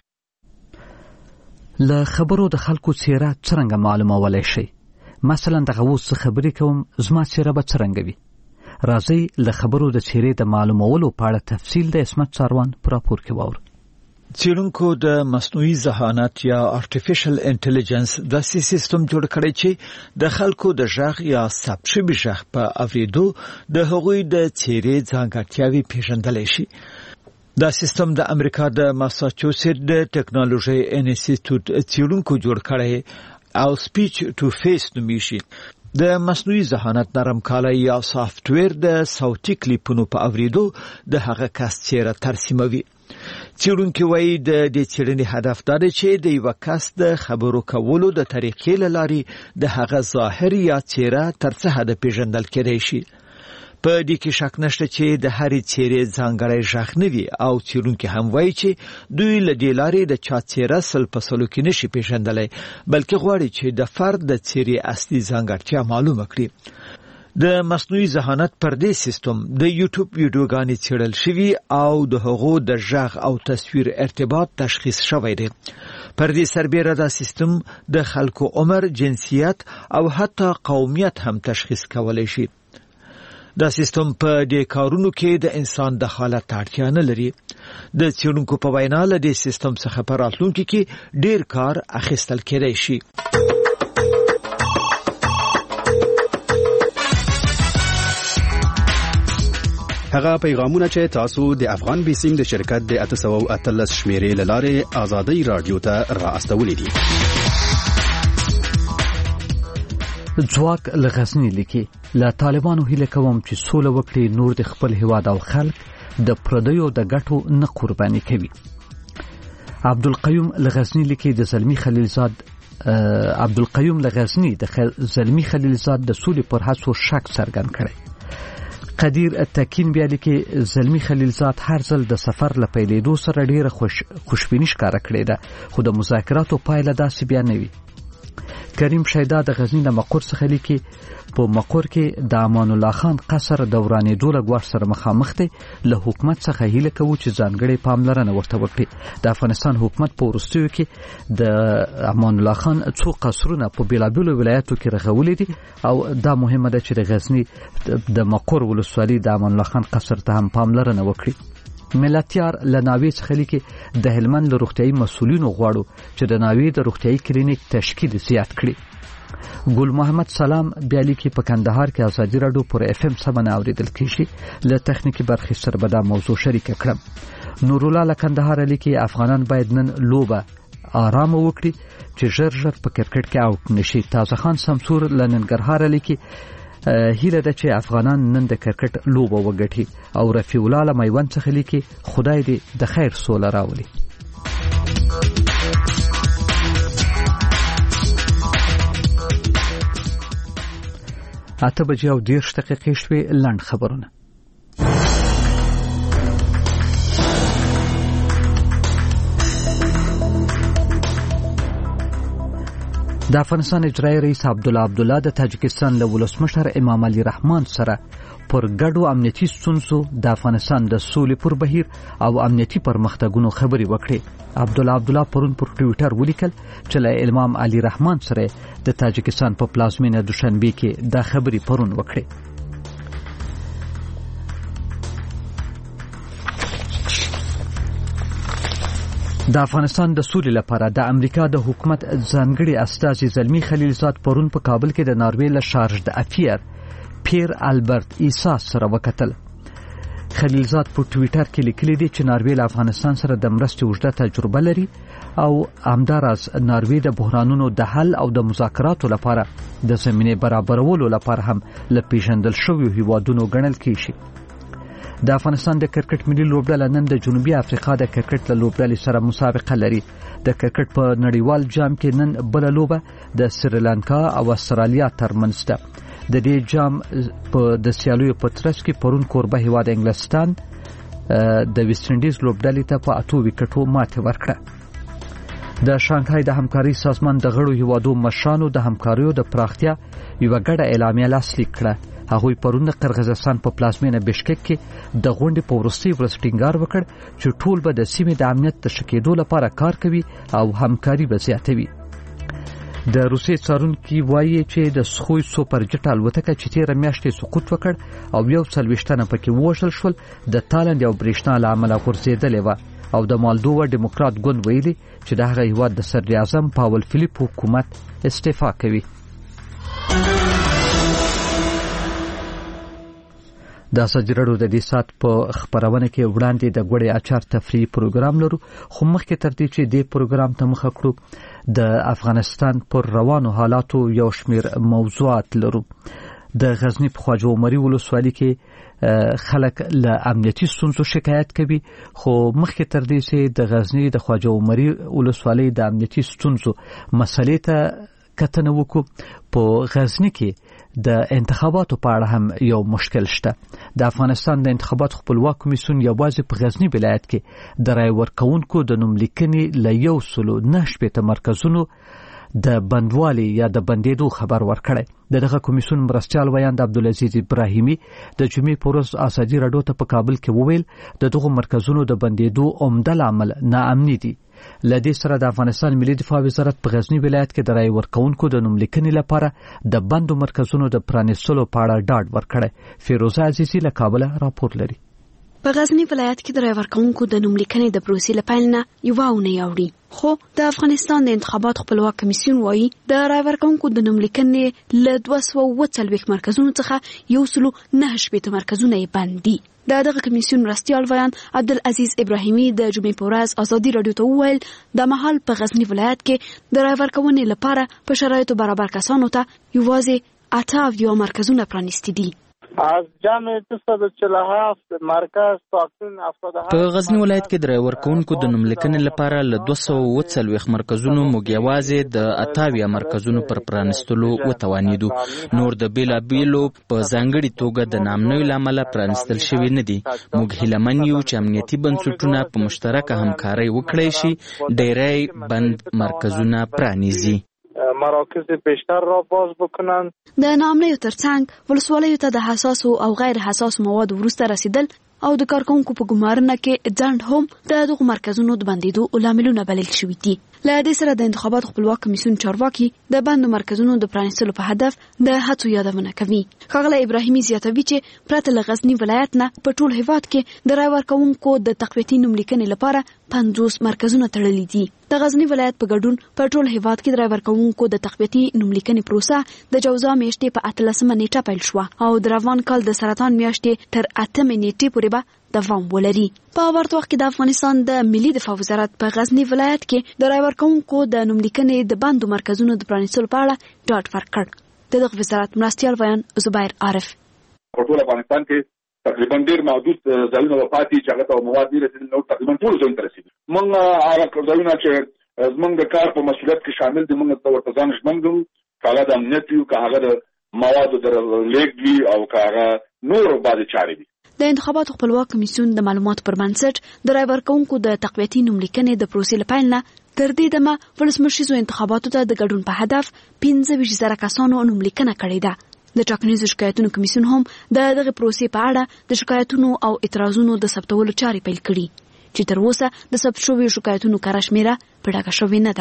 له خبرو د خلکو څیره څرنګه معلومولای شي؟ مثلا دغه اوس خبرې کوم، زما څیره به څرنګه وي؟ راځئ له خبرو د څیرې د معلومولو په اړه تفصیل د عصمت څاروان په راپور کې واورو. څېړونکو د مصنوعي ذهانت یا آرټیفیشل انټيليجنس داسې سیستم جوړ کړی چې د خلکو د غږ یا ثبت شوي غږ په اوریدو د هغوی د څیرې ځانګړتیاوې پیژندلی شي. دا سیستم د امریکا د ماساچوسټ د ټیکنالوژي انسټیټیوټ څېړونکو جوړ کړی او سپیچ ټو فیس نومیږي. د مصنوعي ذهانت نرم کالی یا سافټویر د صوتي کلیپونو په اوریدو د هغه کس څیره ترسیموي. څېړونکي وایي د دې څېړنې هدف دا دی چې د یو کس د خبرو کولو د طریقې له لارې د هغه ظاهر یا څیره تر څه حده پیژندل کېدای شي. په دې کې شک نشته چې د هرې څیرې ځانګړی غږ نه وي او څېړونکي هم وایي چې دوی له دې لارې د چا څیره سل په سلو کې نشي پیژندلی، بلکې غواړي چې د فرد د څیرې اصلي ځانګړتیا معلومه کړي. د مصنوعي ذهانت پر دې سیستم د یوټیوب ویډیوګانې څېړل شوي او د هغو د غږ او تصویر ارتباط تشخیص شوی دی. پر دې سربیره دا سیستم د خلکو عمر، جنسیت او حتی قومیت هم تشخیص کولی شي. دا سیستم په دې کارونو کې د انسان د حالت اړتیا نه لري. د څېړونکو په وینا له دې سیستم څخه په راتلونکي کې ډیر کار اخیستل کېدای شي. هغه پیغامونه چې تاسو د افغان بیسیم د شرکت د اته سوه او اتلس شمیرې له لارې آزادۍ رادیو ته را استولې دي. ځواک له غزني لیکي، له طالبانو هیله کوم چې سوله وکړي، نور د خپل هیواد او خلک د پردیو د ګټو نه قرباني کوي. عبدالقیوم له غزني لیکي، د زلمی خلیلزاد عبدالقیوم له غزني د زلمی خلیلزاد د سولې پر هڅو شک څرګند کړی. قدیر تکین بیا لیکي زلمی خلیلزاد هر ځل د سفر له پیلېدو سره ډیره خوش خوشبیني ښکاره کړې ده، خو د مذاکراتو پایله داسې بیا نه وي. کریم شیدا د غزنی د مقر څخه لیکي په مقر کې د امان الله خان قصر د ورانېدو له ګواښ سره مخامخ دی. له حکومت څخه هیله کوو چې ځانګړې پاملرنه ورته وکړي. د افغانستان حکومت په وروستیو کې د امان الله خان څو قصرونه په بیلابیلو ولایتو کې رغولي دي او دا مهمه ده چې د غزنی د مقر ولسوالۍ د امان الله خان قصر ته هم پاملرنه وکړي. ملتیار له ناوې څخه لیکي د هلمند له روغتیایي مسؤلینو غواړو چې د ناوې د روغتیایي کلینیک تشکیل زیات کړي. ګل محمد سلام بیا لیکي په کندهار کې ازادي راډیو پر اف ام سمنه اوریدل کیږي. له تخنیکی برخې سره به دا موضوع شریک کړم. نور الله له کندهار لیکي افغانان باید نن لوبه آرام وکړي چې ژر ژر په کرکټ کې اوټ نشي. تازه خان سمسور له ننګرهار لیکي هیله ده چې افغانان نن د کرکټ لوبه وګټي. او رفیع الله له میوند څخه لیکي خدای دې د خیر سوله راولي. اته بجې او دېرش دقیقې شوې. لنډ خبرونه. د افغانستان اجرایي رئیس عبدالله عبدالله د تاجکستان له ولسمشر امام علي رحمان سره پر ګډو امنیتي ستونزو د افغانستان د سولې پر بهیر او امنیتي پرمختګونو خبرې وکړې. عبدالله عبدالله پرون پر ټویټر ولیکل چې له امام علي رحمان سره د تاجکستان په پلازمینه دوشنبه کې دا خبرې پرون وکړې. د افغانستان د سولې لپاره د امریکا د حکومت ځانګړي استازي زلمی خلیلزاد پرون په کابل کې د ناروې له شارج د افیر پیر البرت ایسا سره وکتل. خلیلزاد په ټویټر کې لیکلي دي چې ناروې له افغانستان سره د مرستې اوږده تجربه لري او همداراز ناروې د بحرانونو د حل او د مذاکراتو لپاره د زمینې برابرولو لپاره هم له پیژندل شویو هیوادونو ګڼل کیږي. د افغانستان د کرکټ ملي لوبډله نن د جنوبي افریقا د کرکټ له لوبډلې سره مسابقه لري. د کرکټ په نړیوال جام کې نن بل لوبه د سریلانکا او استرالیا ترمنځ ده. د دې جام په د سیالیو په ترڅ کې پرون کوربه هیواد انګلستان د ویسټ انډیز لوبډلې ته په اتو وکټو ماتې ورکړه. د شانګهای د همکاري سازمان د غړو هیوادو مشرانو د همکاریو د پراختیا یو ګډه اعلامیه لاسلیک کړه. هغوی پرون د قرغیزستان په پلازمینه بشکک کې د غونډې په وروستي ورځ ټینګار وکړ چې ټول به د سیمې د امنیت د ښه کېدو لپاره کار کوي او همکاري به زیاتوي. د روسیې څارونکي وایي چې د سخوی سوپر جټ الوتکه چې تېره میاشت سقوط وکړ او یو څلوېښت تنه پکې ووژل شول د تالند یو برېښنا له امله غورځېدلې وه او د مالدووا ډیموکرات ګوند ویلي چې د هغه هیواد د صدر اعظم پاول فلیپ حکومت استعفا کوي. د ازادي راډیو د دې سات په خبرونه کې وړاندې د ګوړې اچار تفریحي پروګرام لرو، خو مخکې تر دې چې دې پروګرام ته مخه کړو د افغانستان پر روانو حالاتو یو شمیر موضوعات لرو. د غزنی په خواجه عمري ولسوالۍ کې خلک له امنیتي ستونزو شکایت کوي، خو مخکې تر دې چې د غزنی د خواجه عمري ولسوالۍ د امنیتي ستونزو مسلې ته کتنه وکړو. په غزنی کې د انتخاباتو په اړه هم یو مشکل شته. د افغانستان د انتخاباتو خپلواک کمیسیون یوازې په غزنی ولایت کې د رای ورکوونکو د نوملیکنې له یو سلو نه شپېته مرکزونو د بندوالي یا د بندېدو خبر ورکړی. د دغه کمیسیون مرستیال ویاند عبدالعزیز ابراهیمي د جمعې په ورځ ازادي راډیو ته په کابل کې وویل د دغو مرکزونو د بندېدو عمده لامل ناامني دي. لدې سره د افغانستان ملي دفاع وزارت په غزنی ولایت کې د رای ورکوونکو د نوملیکنې لپاره د بندو مرکزونو د پرانیستلو په اړه ډاډ ورکړی. فیروزه عزیزي له کابل راپور لري. په غزنی ولایت کې د رای ورکوونکو د نوملیکنې د پروسې له پیل نه یوه اونۍ اوړي، خو د افغانستان د انتخاباتو خپلواک کمیسیون وایي د رای ورکوونکو د نوملیکنې له دوه سوه اووه څلوېښت مرکزونو څخه یو سلو نه شپېته مرکزونه یې بند دي. د دغه کمیسیون مرستیال ویاند عبدالعزیز ابراهیمي د جمعې په ورځ ازادي راډیو ته وویل د مهال په غزنی ولایت کې د رای ورکونې لپاره په شرایطو برابر کسانو ته یوازې اته اویا مرکزونه پرانیستي دي. از جمع دویست و چهل و هفت مرکز تاکسین هفتاد و هفت په غزنی ولایت کې د ورکوونکو د نوملیکنې لپاره له دوه سوه اووه څلوېښت مرکزونو موږ یوازې د اتاویا مرکزونو پر پرانستلو وتوانیدو. نور د بیلابیلو په ځانګړي توګه د نامنوي له امله پرانستل شوي نه دي. موږ هیلهمن یو چې امنیتي بنسټونه په مشترکه همکارۍ وکړی شي ډیری بند مرکزونه پرانیزي. مراکز بیشتر را باز بکنند. د نامنیو ترڅنګ ولسوالیو ته د حساسو او غیر حساسو موادو وروسته رسیدل او د کارکونکو په ګمارنه کې ځنډ هم د دغو مرکزونو د بندیدو لاملونه بلل شوي دي. له دې سره د انتخاباتو خپلواک کمیسیون چارواکي د بندو مرکزونو د پرانیستلو په هدف د هڅو یادونه کوي. ښاغلی ابراهیمي زیاتوي چې پرته له غزني ولایت نه په ټول هیواد کې د رای ورکوونکو د تقویتي نوملیکنې لپاره پنځوس مرکزونه تړلي دي. د غزني ولایت په ګډون په ټول هیواد کې د رای ورکوونکو د تقویتي نوملیکنې پروسه د جوزا میاشتې په اتلسمه نیټه پیل شوه او د روان کال د سرطان میاشتې تر اتمې نیټې پورې به دوام ولري. په ورته وخت کې د افغانستان د ملي دفاع وزارت په غزني ولایت کې د رای ورکوونکو د نوملیکنې د بندو مرکزونو د پرانیستلو په اړه ډاډ ورکړ. د دغه وزارت مرستیال بیان زبیر عارف. په ټول افغانستان کې تقریبا ډیر محدود ځایونه وپاتې چې هغه ته مواد نه رسېدل، نو تقریبا ټول ځایونه ته رسېدل. موږ هغه ځایونه چې زموږ د کار په مسؤلیت کې شامل دي، موږ ته ورته ځان ژمن یو، که هغه د امنیت وي، که هغه د موادو د لیږد وي او که هغه نور بعضې چارې وي. د انتخاباتو خپلواک کمیسیون د معلوماتو پر بنسټ د رای ورکوونکو د تقویتي نوملیکنې د پروسې له پیل نه تر دې دمه ولسمشریزو انتخاباتو ته د ګډون په هدف پنځه ویشت زره کسانو نوملیکنه کړې ده. د ټاکنیزو شکایتونو کمیسیون هم د دغه پروسې په اړه د شکایتونو او اعتراضونو د ثبتولو چارې پیل کړي چې تر اوسه د ثبت شویو شکایتونو کره شمیره په ډاګه شوې نه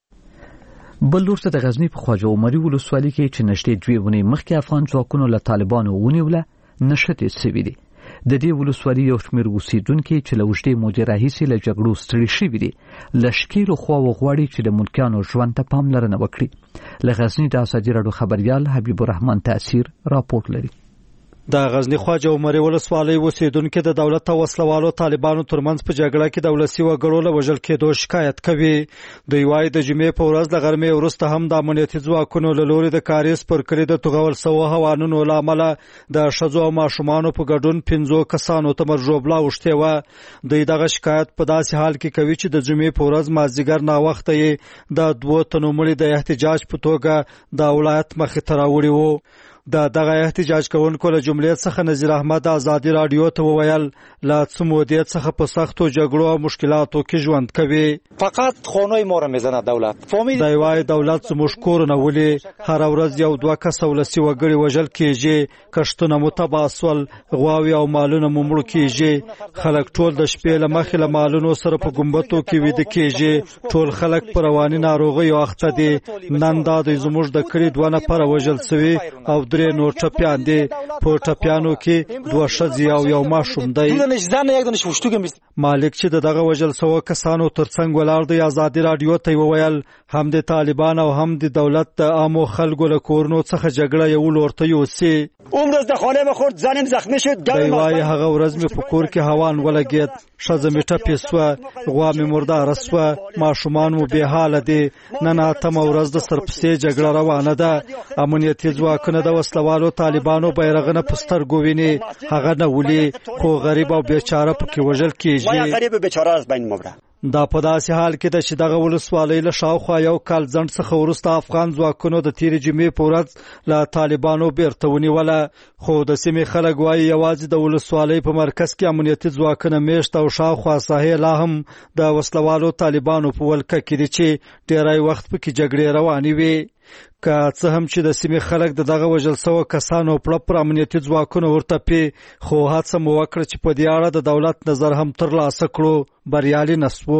ده. بل لورته د غزني په خواجه عمري ولسوالۍ کې چې نږدې دوې اونۍ مخکې افغان ځواکونو له طالبانو ونیوله نښتې سوي دي. د دې ولسوالۍ یو شمېر اوسېدونکي چې له اوږدې مودې راهیسې له جګړو ستړي شوي دي له شکیلو خواوو غواړي چې د ملکیانو ژوند ته پاملرنه وکړي. له غزني د ازادي راډیو خبریال حبیب الرحمن تاثیر راپورټ لري. د غزنی خواجه عمري ولسوالۍ اوسېدونکي د دولت او وسلوالو طالبانو ترمنځ په جګړه کې د ولسي وګړو له وژل کېدو شکایت کوي. دوی وایي د جمعې په ورځ د غرمې وروسته هم د امنیتي ځواکونو له لوري د کاریز پر کلي د توغول سوو هوانونو له امله د ښځو او ماشومانو په ګډون پنځو کسانو ته مرژوبله اوښتې وه. دوی دغه شکایت په داسې حال کې کوي چې د جمعې په ورځ مازدیګر ناوخته یې د دوو تنو مړي د احتجاج په توګه د ولایت مخې ته راوړي وو. د دغه احتجاج کوونکو له جملې څخه نذیر احمد ازادي راډیو ته وویل له څه مودې څخه په سختو جګړو او مشکلاتو کې ژوند کوي. فقط خونوی ما رو میزنه دولت. دی وایي دولت زموږ کورونه ولي هر ورځ یو دوه کسه ولسي وګړي وژل کېږي، کښتونه مو تباه سول، غواوې او مالونه مو مړه کېږي. خلک ټول د شپې له مخې له مالونو سره په ګمبتو کې ویده کېږي. ټول خلک په رواني ناروغیو اخته دي. نن دا دوی زموږ د کلي دوه نفره وژل سوي او درې نور ټپیان دي. په ټپیانو کې دوه ښځې او یو ماشوم دی. مالک چې د دغه وژل سوو کسانو ترڅنګ ولاړ دی ازادي راډیو ته وویل هم د طالبان او هم د دولت د عامو خلکو له کورونو څخه جګړه یو لور ته یوسي. عمر د خانه بخورد زنم زخمی شد. دی وایي هغه ورځ مې په کور کې هوان ولګېد، ښځه مې ټپې سوه، غوا مې مرداره سوه، ماشومان مو بې حاله دي. نن اتمه ورځ د سرپسې جګړه روانه ده. امنیتي ځواکونه د وسلوالو طالبانو بیرغونه په سترګو ویني، هغه نه ولي، خو غریب او بیچاره پکې وژل کېږي. غریب بیچاره از بین مبره. دا په داسې حال کې ده چې دغه ولسوالۍ له شاوخوا یو کال ځنډ څخه وروسته افغان ځواکونو د تېرې جمعې په ورځ له طالبانو بیرته ونیوله. خو د سیمې خلک وایي یوازې د ولسوالۍ په مرکز کې امنیتي ځواکونه میشت او شاوخوا ساحې لا هم د وسلوالو طالبانو په ولکه کې دي چې ډېری وخت پکې جګړې روانې وي. که څه هم چې د سیمې خلک د دغه وژل سوو کسانو پړه پر امنیتي ځواکونو ورتپي، خو هڅه مو وکړه چې په دې اړه د دولت نظر هم ترلاسه کړو، بریالي نه سوو.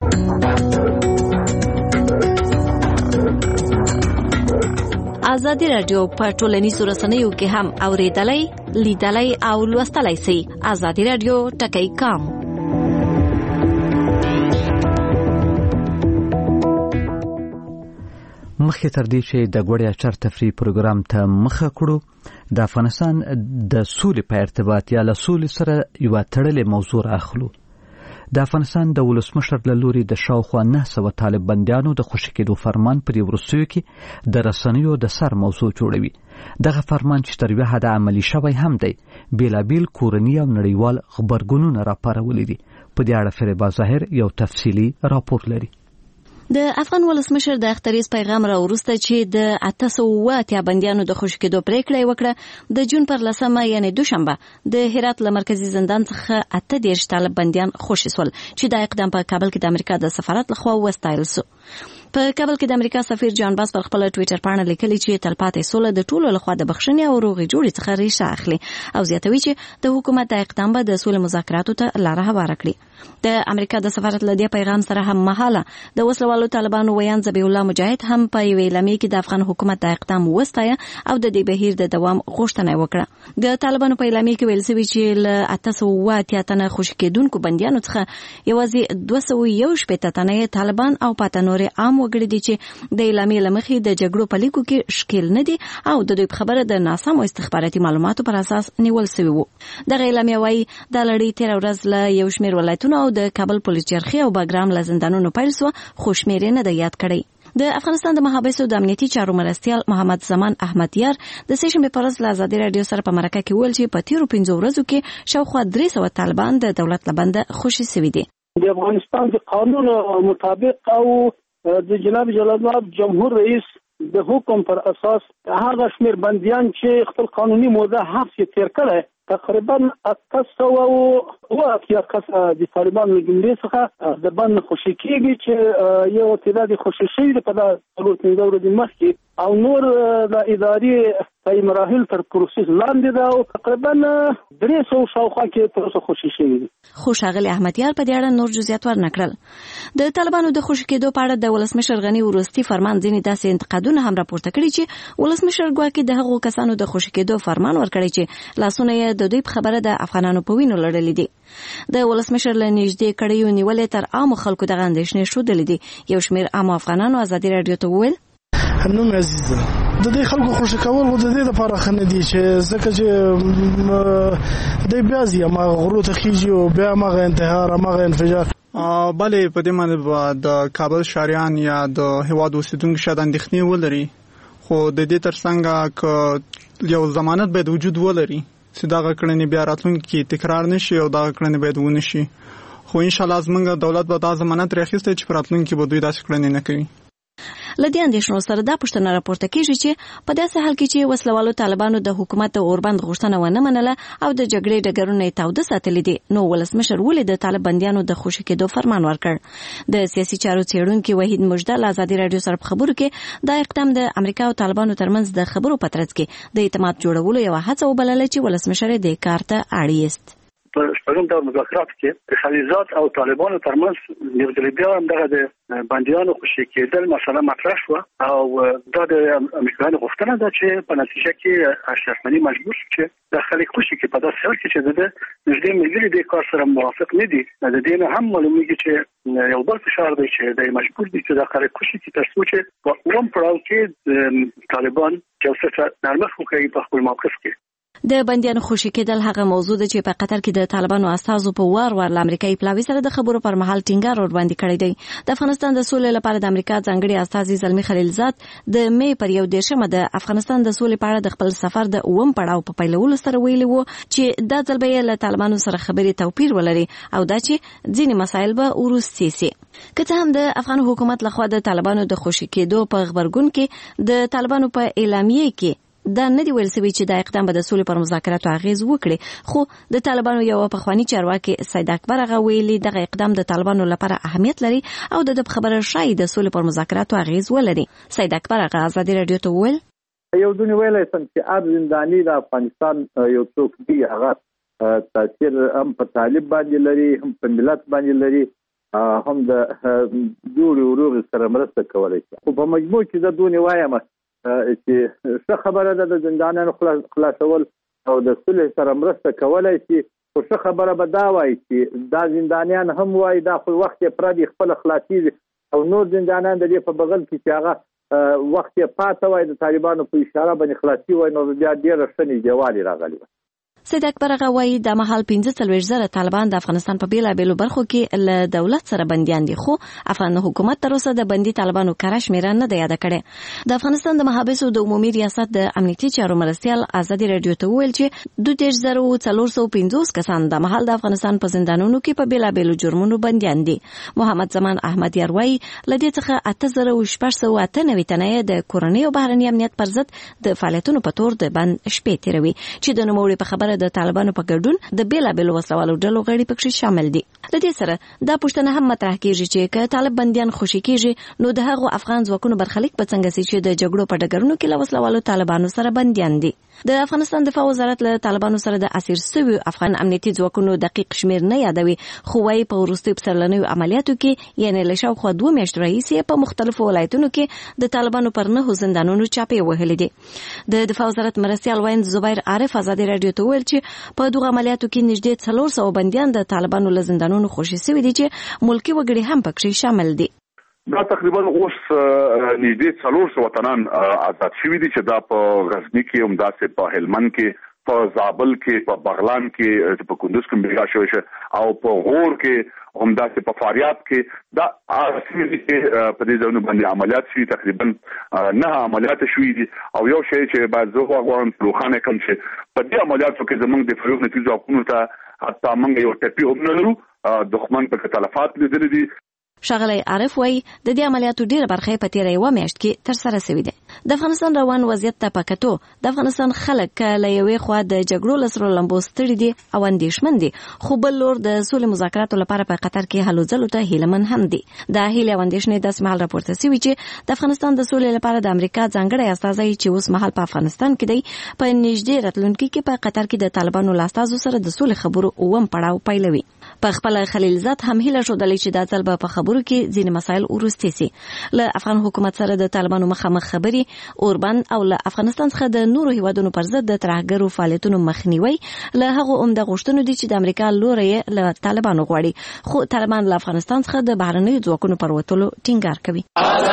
ازادي راډیو په ټولنیزو رسنیو کې هم اوریدلای، لیدلای او لوستلای شئ. ازادي راډیو ټکی کام. مخکې تر دې چې د ګوړې اچار تفریح پروګرام ته مخه کړو، د افغانستان د سولې په ارتباط یا له سولې سره یوه تړلې موضوع راخلو. د افغانستان د ولسمشر له لوري د شاوخوا نه سوه طالب بندیانو د خوشي کېدو فرمان پر وروستیو کې د رسنیو د سر موضوع جوړوي. دغه فرمان چې تر یوه حده عملي شوی هم دی بیلابیل کورني او نړیوال غبرګونونه راپارولي دي. په دې اړه فریبا ظاهر یو تفصیلي راپور لري. د افغان ولسمشر د اختریز پیغام را وروسته چې د اته سوه اتیا بندیانو د خوشي کېدو پریکړه وکړه، د جون پر لسمه یعنی دوشنبه د هرات له مرکزی زندان څخه اته دېرش طالب بندیان خوشي سول چې د اقدام په کابل کې د امریکا د سفارت لخوا وستایل سو. په کابل کې د امریکا سفیر جان باس پر خپل ټوئیټر باندې لیکلي چې تلپاتې سوله د ټولو لخوا د بخښنې او روغې جوړې څخه ریښه اخلي او زیاتوي چې د حکومت د اقدام به د سولې مذاکراتو ته لار هواره کړي. د امریکا د سفارت له دې پیغام سره هم مهاله د وسلوالو طالبانو ویان ذبیح الله مجاهد هم په یوې اعلامیه کې د افغان حکومت د اقدام وستایه او د دې بهیر د دوام غوښتنه وکړه. د طالبانو په اعلامیه کې ویل شوی چې له اته سوه اتیا تنه خوشي کېدونکو بندیانو څخه یوازې دوه سوه یو شپېته تنه طالبان او پاته نورې عام وګړي دي چې د اعلامیې لمخې د جګړو په لیکو کې شکیل نه دي او د دوی په خبره د ناسمو استخباراتي معلوماتو پر اساس نیول شوی وو. دغه اعلامیه وايي د لړۍ تیر ورځ له یو شمېر ولایتونو او د کابل پولیس چرخي او باګرام له زندانونو پیل سو، خو شمېرې نه د یاد کړي. د افغانستان د محابسو د امنیتي چارو مرستیال محمد زمان احمد یار د سې شنبې په ورځ له ازادي رادیو سره په مرکه کې ویل چې په تیرو پنځو ورځو کې شاوخوا درې سوه طالبان د دولت له بنده خوشي شوي دي. د افغانستان د قانون مطابق او د جناب جلاله جمهور رئیس د حکم پر اساس هغه شمیر بندیان چې خپل قانوني موده حبس تیر کړي تقریبا اته سوه او اتیا کس د طالبانو جملې څخه د بند خوشي کېږي چې یو تعداد خوشي شوي په دغه څلور ورځې مخکې او نور د ادارې په مراحل تر پروسس لاندې ده او تقریبا درې سوه شاوخوا کې پروسه خوشي شوي دي. خو ښاغلي احمدیار په دې اړه نور جزئیات ورنکړل. د طالبانو د خوشي کېدو په اړه د ولسمشر غني وروستي فرمان ځینې داسې انتقادونه هم راپورته کړي چې ولسمشر ګواکې د هغو کسانو د خوشي کېدو فرمان ورکړي چې لاسونه یې د دوی په خبره د افغانانو په وینو لړلي دي. د ولسمشر له نږدې کړیو نیولې تر عامو خلکو دغه اندېښنې ښودلې دي. یو شمېر عامو افغانانو ازادي رادیو ته وویل نن عزیزه د دې خلکو خوشی کول و د دې لپاره خنه دي چې ځکه چې د بیا زی ما غرو ته خيږي او بیا ما انتحار ما انفجار بلې په دې باندې د کابل شاریان یا د هواد اوسیدونکو شاید اندېښنې ولري، خو د دې ترڅنګ ک یو ضمانت باید وجود ولري چې دا کړنې بیا راتلونکي تکرار نشي او دا کړنې باید ونه شي. خو ان شاء الله زمونږ دولت به دا ضمانت راخیسته چې راتلونکي به دوی داسې کړنې نه کوي. لدې اندېښنو سره دا پوښتنه راپورته کیږي چې په داسې حال کې چې وسلوالو طالبانو د حکومت د اوربند غوښتنه ونه منله او د جګړې ډګرونه یې تاوده ساتلي دي، نو ولسمشر ولې د طالب بندیانو د خوشي کېدو فرمان ورکړ؟ د سیاسي چارو څېړونکي وحید مجده له ازادي رادیو سره په خبرو کې دا اقدام د امریکا او طالبانو ترمنځ د خبرو په ترڅ کې د اعتماد جوړولو یوه هڅه وبلله چې ولسمشر یې دې کار ته اړ ایست. په شپږم ډول مذاکرات کې د خلیزات او طالبانو ترمنځ یو ځل بیا دغه د بندیانو خوشي کېدل مسله مطرح شو او دا د امریکایانو غوښتنه ده چې په نتیجه کې اشرف غني مجبور شو چې د خلک خوشي کې په داسې حال کې چې د نږدې ملګري د کار سره موافق نه دي. د دې نه هم معلومیږي چې یو بل فشار دی چې د مجبور دي چې د خلک خوشي کې تر څو چې په اوم پړاو کې طالبان یو څه نرمښت وکړي په خپل موقف کې. د بندیانو خوشي کېدل هغه موضوع ده چې په قطر کې د طالبانو استازو په وار وار له امریکایي پلاوي سره د خبرو پر مهال ټینګار ور باندې کړی دی. د افغانستان د سولې لپاره د امریکا ځانګړي استازي زلمی خلیلزاد د مې پر یو دیرشمه د افغانستان د سولې په اړه د خپل سفر د اووم پړاو په پیلولو سره ویلي وو چې دا ځل به له طالبانو سره خبرې توپیر ولري او دا چې ځینې مسایل به وروستي سي. که څه هم د افغان حکومت لخوا د طالبانو د خوشي کېدو په خبرګون کې د طالبانو په اعلامیه کې دا نه دی ویل شوی چې دا اقدام به د سولې پر مذاکراتو اغیز وکړي، خو د طالبانو یو پخوانی چارواکي سید اکبر هغه ویلي دغه اقدام د طالبانو لپاره اهمیت لري او د خبره شای د سولې پر مذاکراتو اغیز ولري. سید اکبر هغه ازادي رادیو ته ویل یو ځنی ویلای سم چې ار زندانی د افغانستان یو څوک دی هغه تاثیر هم په طالب باندې لري هم په ملت باندې لري هم د جوړ وروغ سره مرسته کولای شي. خو په مجموع کې د دونی وایم چې څه خبره ده د زندانانو خلاصول او د صلح سره مرسته کولای شي، خو څه خبره به دا وایي چې دا زندانیان هم وایي دا خو وخت یې پردي خپل خلاصېږي او نور زندانیان د دې په بغل کې چې هغه وخت یې پاته وایي د طالبانو په اشاره باندې خلاصي وایي، نو بیا ډېره ښه نږدېوالي راغلي وه. سید اکبر غوی د مهال پنځه څلوېښت زره طالبان د افغانستان په بیلابېلو برخو کې له دولت سره بنديان دي، خو افغان حکومت تر اوسه د بندي طالبانو کره شمیره نه ده یاده کړې. د افغانستان د محابسو د عمومي ریاست د امنیتي چارو مرستیال ازادي رادیو ته وویل چې دوه دېرش زره څلور سوه پنځوس کسان د مهال د افغانستان په زندانونو کې په بیلابېلو جرمونو بنديان دي. محمد زمان احمد یاروي لدې څخه اته زره شپږ سوه اته نوي تنه د کورنۍ او بهرني امنیت پر ضد د فعالیتونو په تور د بند شپې تیروي چې د نوموړي په خبره د طالبانو په ګډون د بیلابېلو وسلوالو ډلو غړي پکې شامل دي. د دې سره دا پوښتنه هم مطرح کیږي چې که طالب بنديان خوشي کیږي نو د هغو افغان ځواکونو برخلیک په څنګه سي چې د جګړو په ډګرونو کې له وسلوالو طالبانو سره بنديان دي. د افغانستان دفاع وزارت له طالبانو سره د اسیر شویو افغان امنیتي ځواکونو دقیق شمیر نه یادوي، خو وايي په وروستیو پسرلنیو عملیاتو کې یعنې له شاوخوا دوه میاشتو راهیسې په مختلفو ولایتونو کې د طالبانو پر نهو زندانونو چاپې وهلې دي. د دفاع وزارت مرستیال وایند زبیر عارف ازادي رادیو ته ویل چې په دغه عملیاتو کې نږدې څلور سوه بندیان د طالبانو له زندانونو خوشي شوي دي چې ملکي وګړي هم پکې شامل دي. دا تقریبا اوس نږدې څلور سوه تنان آزاد شوي دي چې دا په غزنی کې هم داسې په هلمند کې په زابل کې په بغلان کې په کندوز کې بیګا شوی شه او په غور کې هم داسې په فاریاب کې دا اصلي کې په دې ځایونو باندې عملیات شوي، تقریبا نه عملیات شوي دي. او یو شی چې باید زه غواړم روښانه کړم چې په دې عملیاتو کې زموږ د فریق نتیجه ځواکونو ته حتی موږ یو ټپي هم نه لرو، دښمن په تلفات لیدلي دي. ښاغلی عارف وایي د دې عملیاتو ډیره برخه په تیره یوه میاشت کې ترسره شوې ده. د افغانستان روان وضعیت ته په کتو د افغانستان خلک له یوې خوا د جګړو له سرو لمبو ستړي دي او اندېښمن دي، خو بل لور د سولې مذاکراتو لپاره په قطر کې هلو ځلو ته هیلهمن هم دي. د هیلې او اندېښنې داسې مهال راپورته شوي چې د افغانستان د سولې لپاره د امریکا ځانګړی استازی چې اوس مهال په افغانستان کې دی په نږدې راتلونکي کې په قطر کې د طالبانو له استازو سره د سولې خبرو اووم پړاو پیلوي. په خپله خلیلزاد هم هیله ښودلې چې دا ځل به په خبرو کې ځینې مسایل وروستي سي. له افغان حکومت سره د طالبانو مخامخ خبرې اوربند او له افغانستان څخه د نورو هیوادونو پر ضد د ترهګرو فعالیتونو مخنیوي له هغو عمده غوښتنو دي چې د امریکا لوری له طالبانو غواړي، خو طالبان له افغانستان څخه د بهرنیو ځواکونو پر وتلو ټینګار کوي.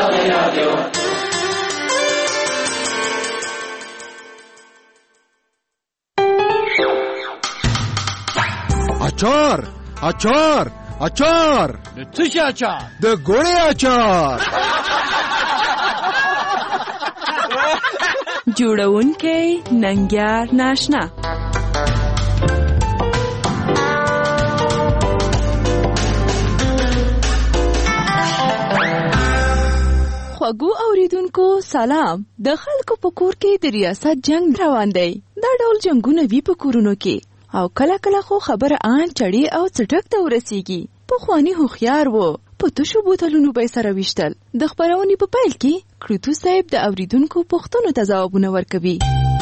اچار اچار اچار د څه شي اچار؟ د ګوړې اچار. جوړونکی ننګیار ناشنا. خوږو اوریدونکو سلام. د خلکو په کور کې د ریاست جنگ روان دی. دا ډول جنگونه وی په کورونو کې او کله کله خو خبره آن چړې او څټک ته ورسیږي. پخواني هوښیار وو، په تشو بوتلونو به سره ویشتل. د خبرونې په پیل کې کړوتو صاحب د اوریدونکو پوښتنو ته ځوابونه ورکوي.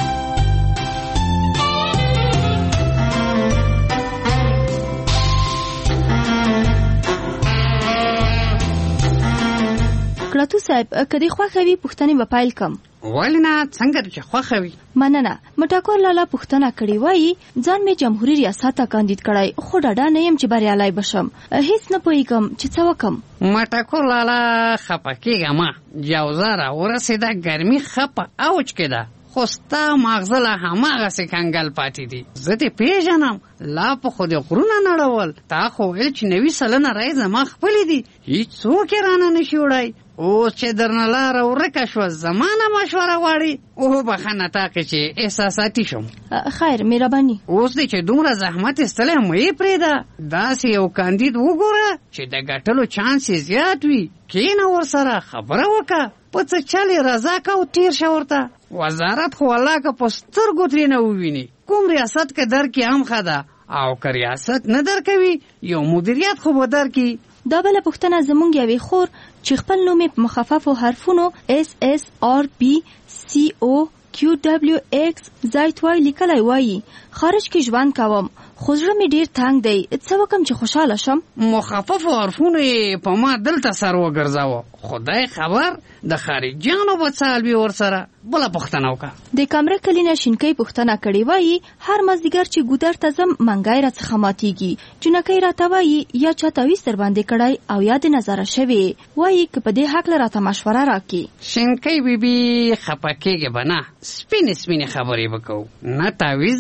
کړوتو صاحب کدی خوښوي پوښتنې به پیل کم. ولنه څنګه چې خوښوي؟ مننه. مټاکور لالا پوښتنه کړې وایي ځان مې جمهوریت ریاست ته کاندید کړی، خو ډاډه نه یم چې بریالی بشم. هیڅ نه پوهیږم چې څه وکم. مټاکور لالا خپه کېږه ما، جوزه را ورسېده، ګرمي خپه اوج کې ده، خو ستا ماغزه لا هماغسې کنګل پاتې دي. زه دې پېژنم، لا په خو دې غرونه نړول. تا خو ویل چې نوي سلنه رایې زما خپلې دي، هېڅوک یې رانه نشي وړی. اوس چې درنه لاره ورکه شوه زمانه مشوره غواړي. اوه بخښنه تاکې چې احساساتي شم. خیر مهرباني. اوس دې چې دومره زحمت ایستلی مه یې پرېږده. داسې یو کاندید وګوره چې د ګټلو چانس یې زیات وي. کښېنه ورسره خبره وکړه، په څه چل یې رضا که او تېر شه ورته. وزارت خو الله که په سترګو ترېنه وویني. کوم ریاست که درکړي هم ښه ده، او که ریاست نه درکوي یو مدیریت خو به درکړي. دا بله پوښتنه زموږ یوې خور چې خپل نوم یې په مخففو حرفونو اس اس آر بي سی او کیو ډبلیو ایکس زایت وای لیکلی وایي خارج کې ژوند کوم خو زړه مې ډېر تنګ دی، څه وکړم چې خوشحاله شم؟ مخففو حرفونو یې په ما دلته سر وګرځاوه. خدای خبر د خارجیانو به څه حال وي ورسره. بله پوښتنه وکړه. د کمره کلینه شینکۍ پوښتنه کړې وایي هر مازدیګر چې ګودر ته ځم منګی راڅخه ماتېږي. جنکۍ راته وایي یا چا تعویض در باندې کړی او یا د نظره شوې. وایي که په دې هکله راته مشوره راکړي. شینکۍ بیبي خفه کېږې به نه، سپینې سپینې خبرې به کوو، نه تعویض در باندې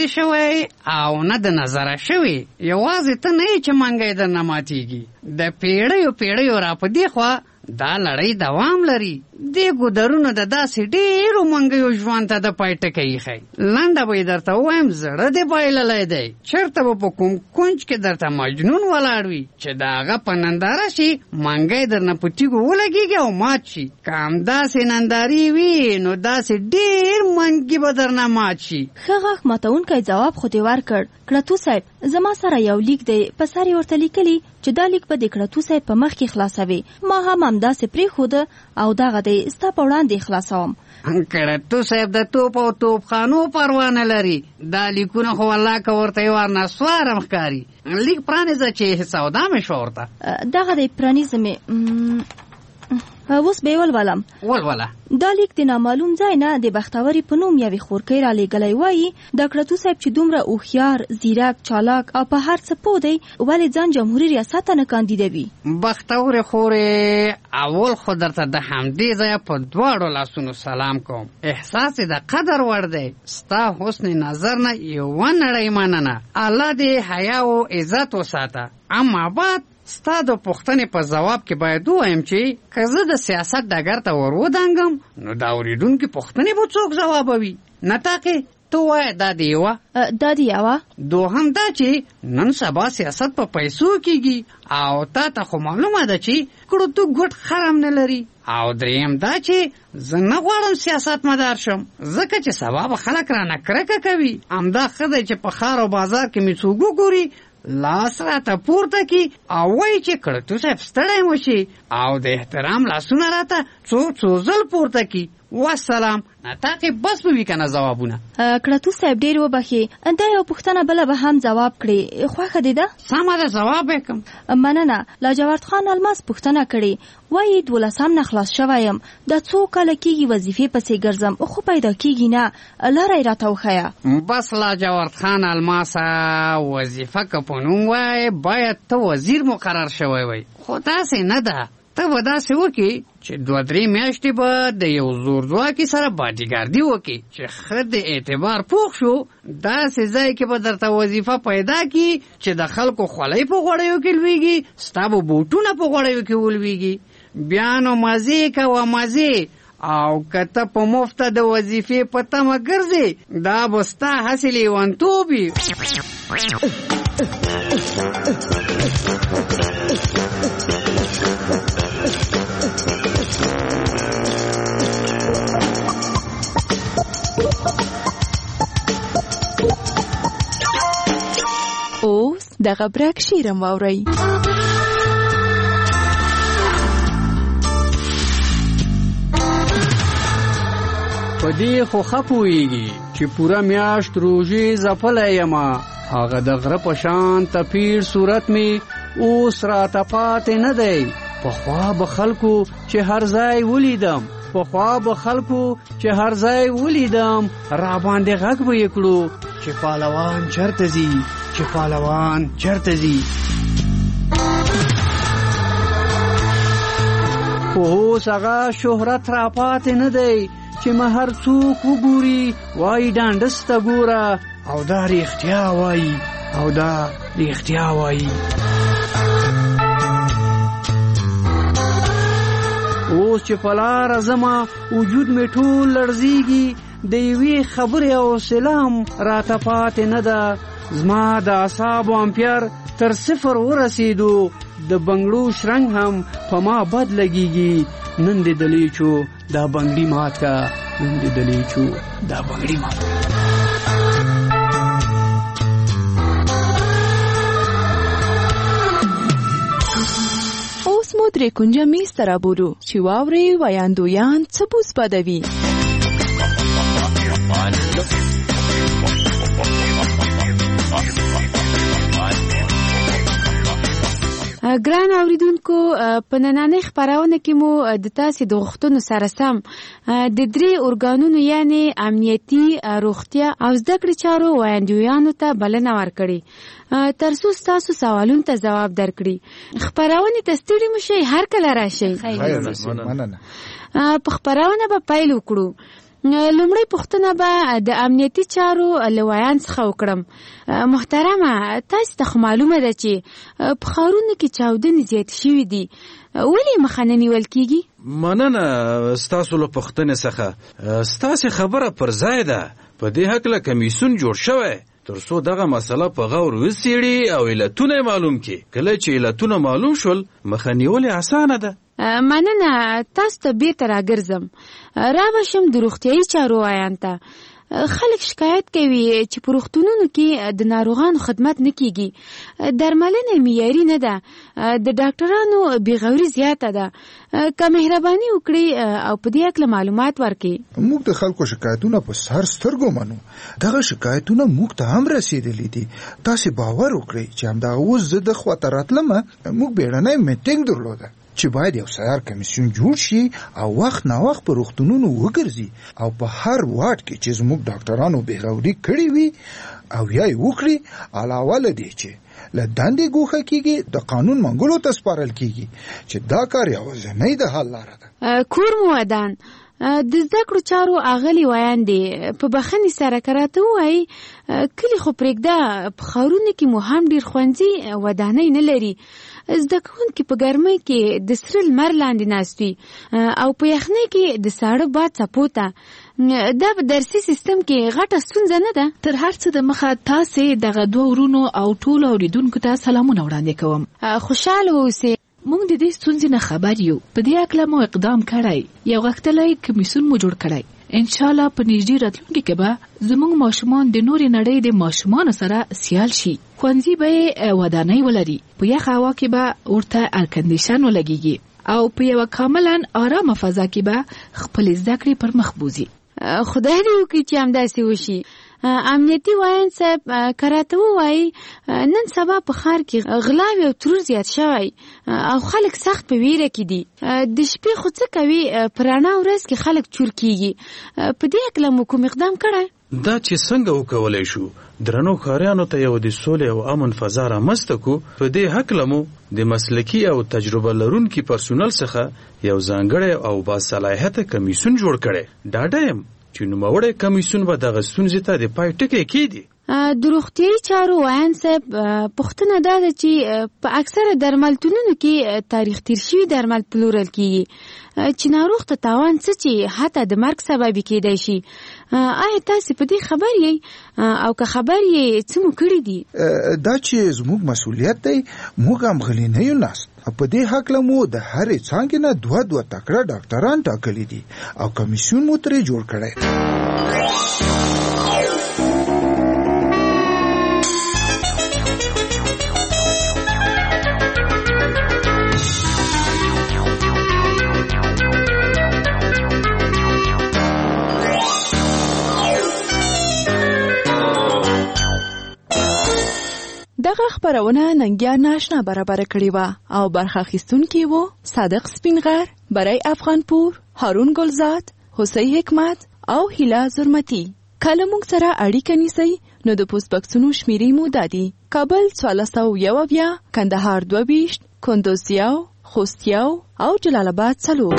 لیکل شوی او نه د نظره شوی. یوازې ته نه چې منګی درنه ماتیږي، د پیړیو پیړیو را په دی خوا دا لړۍ دوام لري. دې ګودرونو د داسې ډېرو منګیو ژوند ته د پای ټکی ایښی. لنډه به یې درته ووایم زړه دې بایللی دی. چېرته به په کوم کونج کې درته مجنون ولاړ وي چې د هغه په ننداره شي منګی درنه په تیږو ولګېږي او مات شي. که همداسې نندارې وي نو داسې ډېر منګي به درنه مات شي. ښه غاښ ماتونکی ځواب خو دې ورکړ. کړتو صاحب زما سره یو لیک دی، په سر یې ورته لیکلي چې دا لیک به د کړتو صاحب په مخ کې خلاصوي. ما هم همداسې پرېښوده او دغه دی ستا په وړاندې خلاصوم. کړتو صاحب د توپ او توپخانو پروا نه لري. دا لیکونه خو والله که ورته یې ور نسوارم ښکاري. لیک پرانیزه چې سودا مې شوه ورته. دغه دی پرانیزه مې. اوس به یې ولولم. ولوله. دا لیک د نامعلوم ځای نه د بختوري په نوم یوې خورکۍ را لېږلی وایي د کړتو صاحب چې دومره هوښیار، ځیرک، چالاک او په هر څه پوه دی ولې ځان جمهوري ریاست ته نه کاندیدوي؟ بختورې خورې اول خو درته د همدې ځایه په دواړو لاسونو سلام کوم. احساس د قدر وړ دی. ستا حسن نظر نه یوه نړۍ مننه. الله دې حیا او عزت وساته. اما بعد ستا د پوښتنې په ځواب کې باید ووایم چې که زه د سیاست ډګر ته ور ودانګم نو د اورېدونکي پوښتنې به څوک ځوابوي؟ نتاقې ته ووایه دا د یوه. دا د یوه. دوهم دا چې نن سبا سیاست په پیسو کېږي او تا ته خو معلومه ده چې کړتو ګوټ خرم نه لري. او دریم دا چې زه نه غواړم سیاست مدار شم ځکه چې سبا به خلک رانه کرکه کوي. همدا ښه دی چې په ښار او بازار کې مې څوک وګوري لاس راته پورته کی او وایي چې کړتو صاحب ستړی مو شي او د احترام لاسونه راته څو څو ځل پورته کی. والسلام. نتاقې بس به وي که نه ځوابونه؟ کړتو صاحب ډېر وبښې، دا یو پوښتنه بله به هم ځواب کړې. خوښه دې ده؟ سمه ده ځواب یې کړم. مننه. لاجورد خان الماس پوښتنه کړې، وایي دولسم نه خلاص شوی یم، دا څو کاله کېږي وظیفې پسې ګرځم خو پیدا کېږي نه، لاره یې راته وښیه. بس لاجورد خان الماسه وظیفه که په نوم وایي باید ته وزیر مقرر شوی وی، خو داسې نه ده. ته به داسې وکړي چې دوه درې میاشتې به د یو زورځواکي سره باډیګاردي وکړي چې ښه د اعتبار پوخ شو داسې ځای کې به درته وظیفه پیدا کړي چې د خلکو خولۍ په غوړیو کې لویږي، ستا به بوټونه په غوړیو کې ولویږي. بیا نو مزې کوه مزې. او که ته په مفته د وظیفې په تمه ګرځې دا به ستا هسې لیونتوب وي. اوس دغه برک شیرم واورئ. په دې خو ښه پوهېږي چې پوره میاشت روژې ځپلی یمه، هغه د غره په شان تپیر صورت مې اوس راته پاتې نه دی. پخوا به خلکو چې هر ځای ولیدم پخوا به خلکو چې هر ځای ولیدم را باندې غږ به یې کړو چې پهلوان چېرته ځي چې پهلوان چېرته ځي. خو اوس هغه شهرت را پاتې نه دی چې ما هر څوک وګوري وایي ډانډس ته ګوره، او دا ریښتیا وایي او دا ریښتیا وایي. اوس چې په لاره ځمه وجود مې ټول لړزیږي، د یوې خبرې حوصله هم راته پاتې نه ده. زما د اعصابو امپیر تر صفر ورسېدو، د بنګړو شرنګ هم په ما بد لګیږي. نن دې دلیچو دا بنګړي مات کا، نن دې دلیچو دا بنګړي مات کا. اوس مو درې کونجه میز ته رابولو چې واورئ ویاندویان څه بوس بدوي. ګران اوریدونکو، په نننۍ خپرونه کې مو د تاسې د غوښتنو سره سم د درې ارګانونو یعنی امنیتي، روغتیا او زده کړې چارو ویاندویانو ته بلنه ورکړې تر څو ستاسو سوالونو ته ځواب درکړي. خپرونې ته ستړي مشئ، هر کله راشئ. په خپرونه به پیل وکړو. لومړی پوښتنه به د امنیتي چارو له ویان څخه وکړم. محترمه، تاسو ته خو معلومه ده چې په ښارونو کې چاودنې زیاتې شوي دي، ولې مخه نه نیول کیږي؟ مننه ستاسو له پوښتنې څخه. ستاسو خبره پر ځای ده. په دې هکله کمیسیون جوړ شوی تر څو دغه مسله په غور وڅېړي او علتونه معلوم کړي. کله چې علتونه معلوم شول مخه نیول اسانه ده. مننه، تاسو ته بیرته راګرځم. را به شم د روغتیایي چارو ویان ته. خلک شکایت کوي چې په روغتونونو کې د ناروغانو خدمت نه کیږي، درملنه معیاري نه ده، د ډاکټرانو بېغوري زیاته ده. که مهرباني وکړي او په دې اړه معلومات ورکړي. موږ د خلکو شکایتونه په سر سترګو منو. دغه شکایتونه موږ ته هم رسیدلي دي. تاسو باور وکړئ چې همدغه اوس زه د خواته راتلم، موږ بیړنی میټینګ درلوده چې باید یو سیار کمیسیون جوړ شي او وخت نا وخت په روغتونونو وګرځي او په هر واټ کې چې زموږ ډاکټرانو بېغوري کړې وي او یا یې وکړي، علاوه له دې چې له دندې ګوښه کېږي د قانون منګولو ته سپارل کېږي چې دا کار یوازینۍ د حل لاره ده. کور مو ودان د زده کړو چارو اغلی ویان دی. په بخښنې سره که راته ووایي کلي خو پرېږده، په ښارونو کې مو هم ډېر ښوونځي ودانۍ نه لري. زده کوونکي په ګرمۍ کې د سره لمر لاندې ناست وي او په یخنۍ کې د ساړه باد څپو ته. دا په درسي سیستم کې غټه ستونزه نه ده؟ تر هر څه د مخه تاسې دغه دوه ورونو او ټولو اوریدونکو ته سلامونه وړاندې کوم. خوشحاله اوسئ. موږ د دې ستونزې نه خبر یو. په دې اړه مو اقدام کړی، یو غښتلی کمیسیون مو جوړ کړی. ان شاء الله په نږدې راتلونکي کې به زموږ ماشومان د نورې نړۍ د ماشومانو سره سیال شي. ښوونځي به یې ودانۍ ولري، په یخ هوا کې به ورته ایرکنډیشن ولګېږي او په یوه کاملا آرامه فضا کې به خپلې زده کړې پر مخ بوځي. خدای دې وکړي چې همداسې وشي. امنیتي وایان صاحب، که راته ووایي نن سبا په ښار کې غلاوې او ترور زیات شوی او خلک سخت په ویره کې دي. د شپې خو څه کوي، په رڼا ورځ کې خلک چور کېږي. په دې هکله مو کوم اقدام کړی؟ دا چې څنګه وکولی شو درنو ښاریانو ته یو د سولې او امن فضا رامنځته کړو، په دې هکله مو د مسلکي او تجربه لرونکي پرسونل څخه یو ځانګړی او باصلاحیته کمیسیون جوړ کړی. ډاډه یم چې نوموړی کمیسیون به دغه ستونزې ته د پای ټکی کېږدي. د روغتیایي چارو ویان صاحب، پوښتنه دا ده چې په اکثره درملتونونو کې تاریخ تیر شوي درمل پلورل کېږي چې ناروغ ته تاوان څه چې حتی د مرګ سبب کېدای شي. آیا تاسو په دې خبر یې او که خبر یې څه مو کړي دي؟ دا چې زموږ مسؤلیت دی، موږ هم غلي نه یو ناست. په دې هکله مو د هرې څانګې نه دوه دوه تکړه ډاکټران ټاکلي دي او کمیسیون مو ترې جوړ کړی دی. دغه خبرونه ننګیار ناشنا برابر کړی و او برخه اخیستونکي وو صادق سپینغر، برای افغانپور، هارون ګلزاد، حسین حکمت او هیلا زرمتی. کله موږ سره اړیکه نیسئ نو د پوسټ بکسونو شمیرې مو دادي: کابل څوارلس سوه یو اویا، کندهار دوه ویشت، کندوز یو، خوست یو او جلال آباد څلور.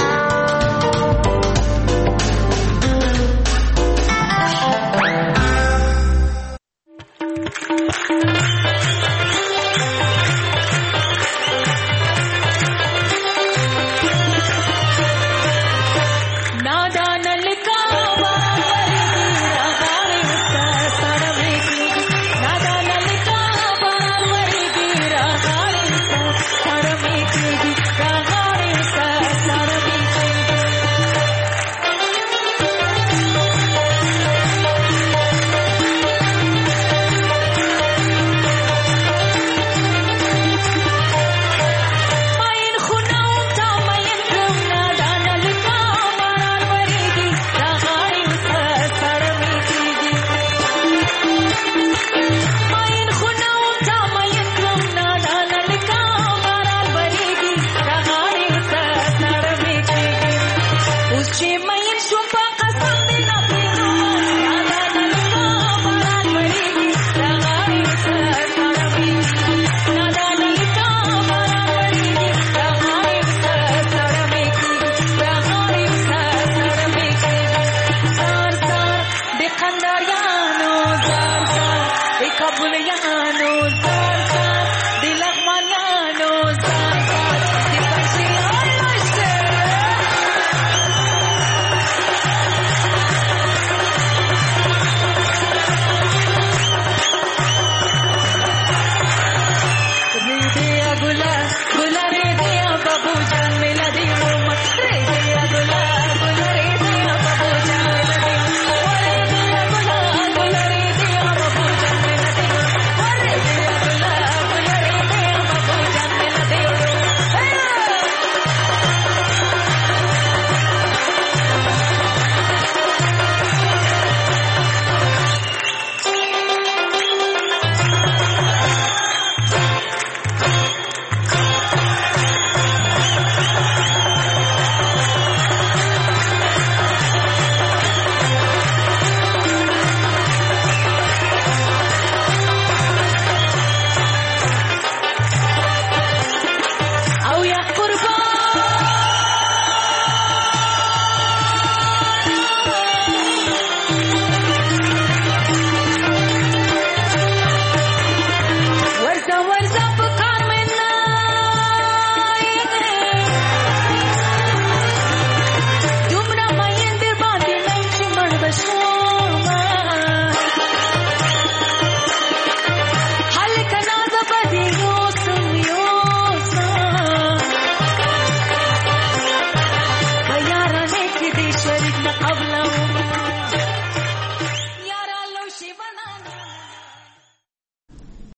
ګلیانو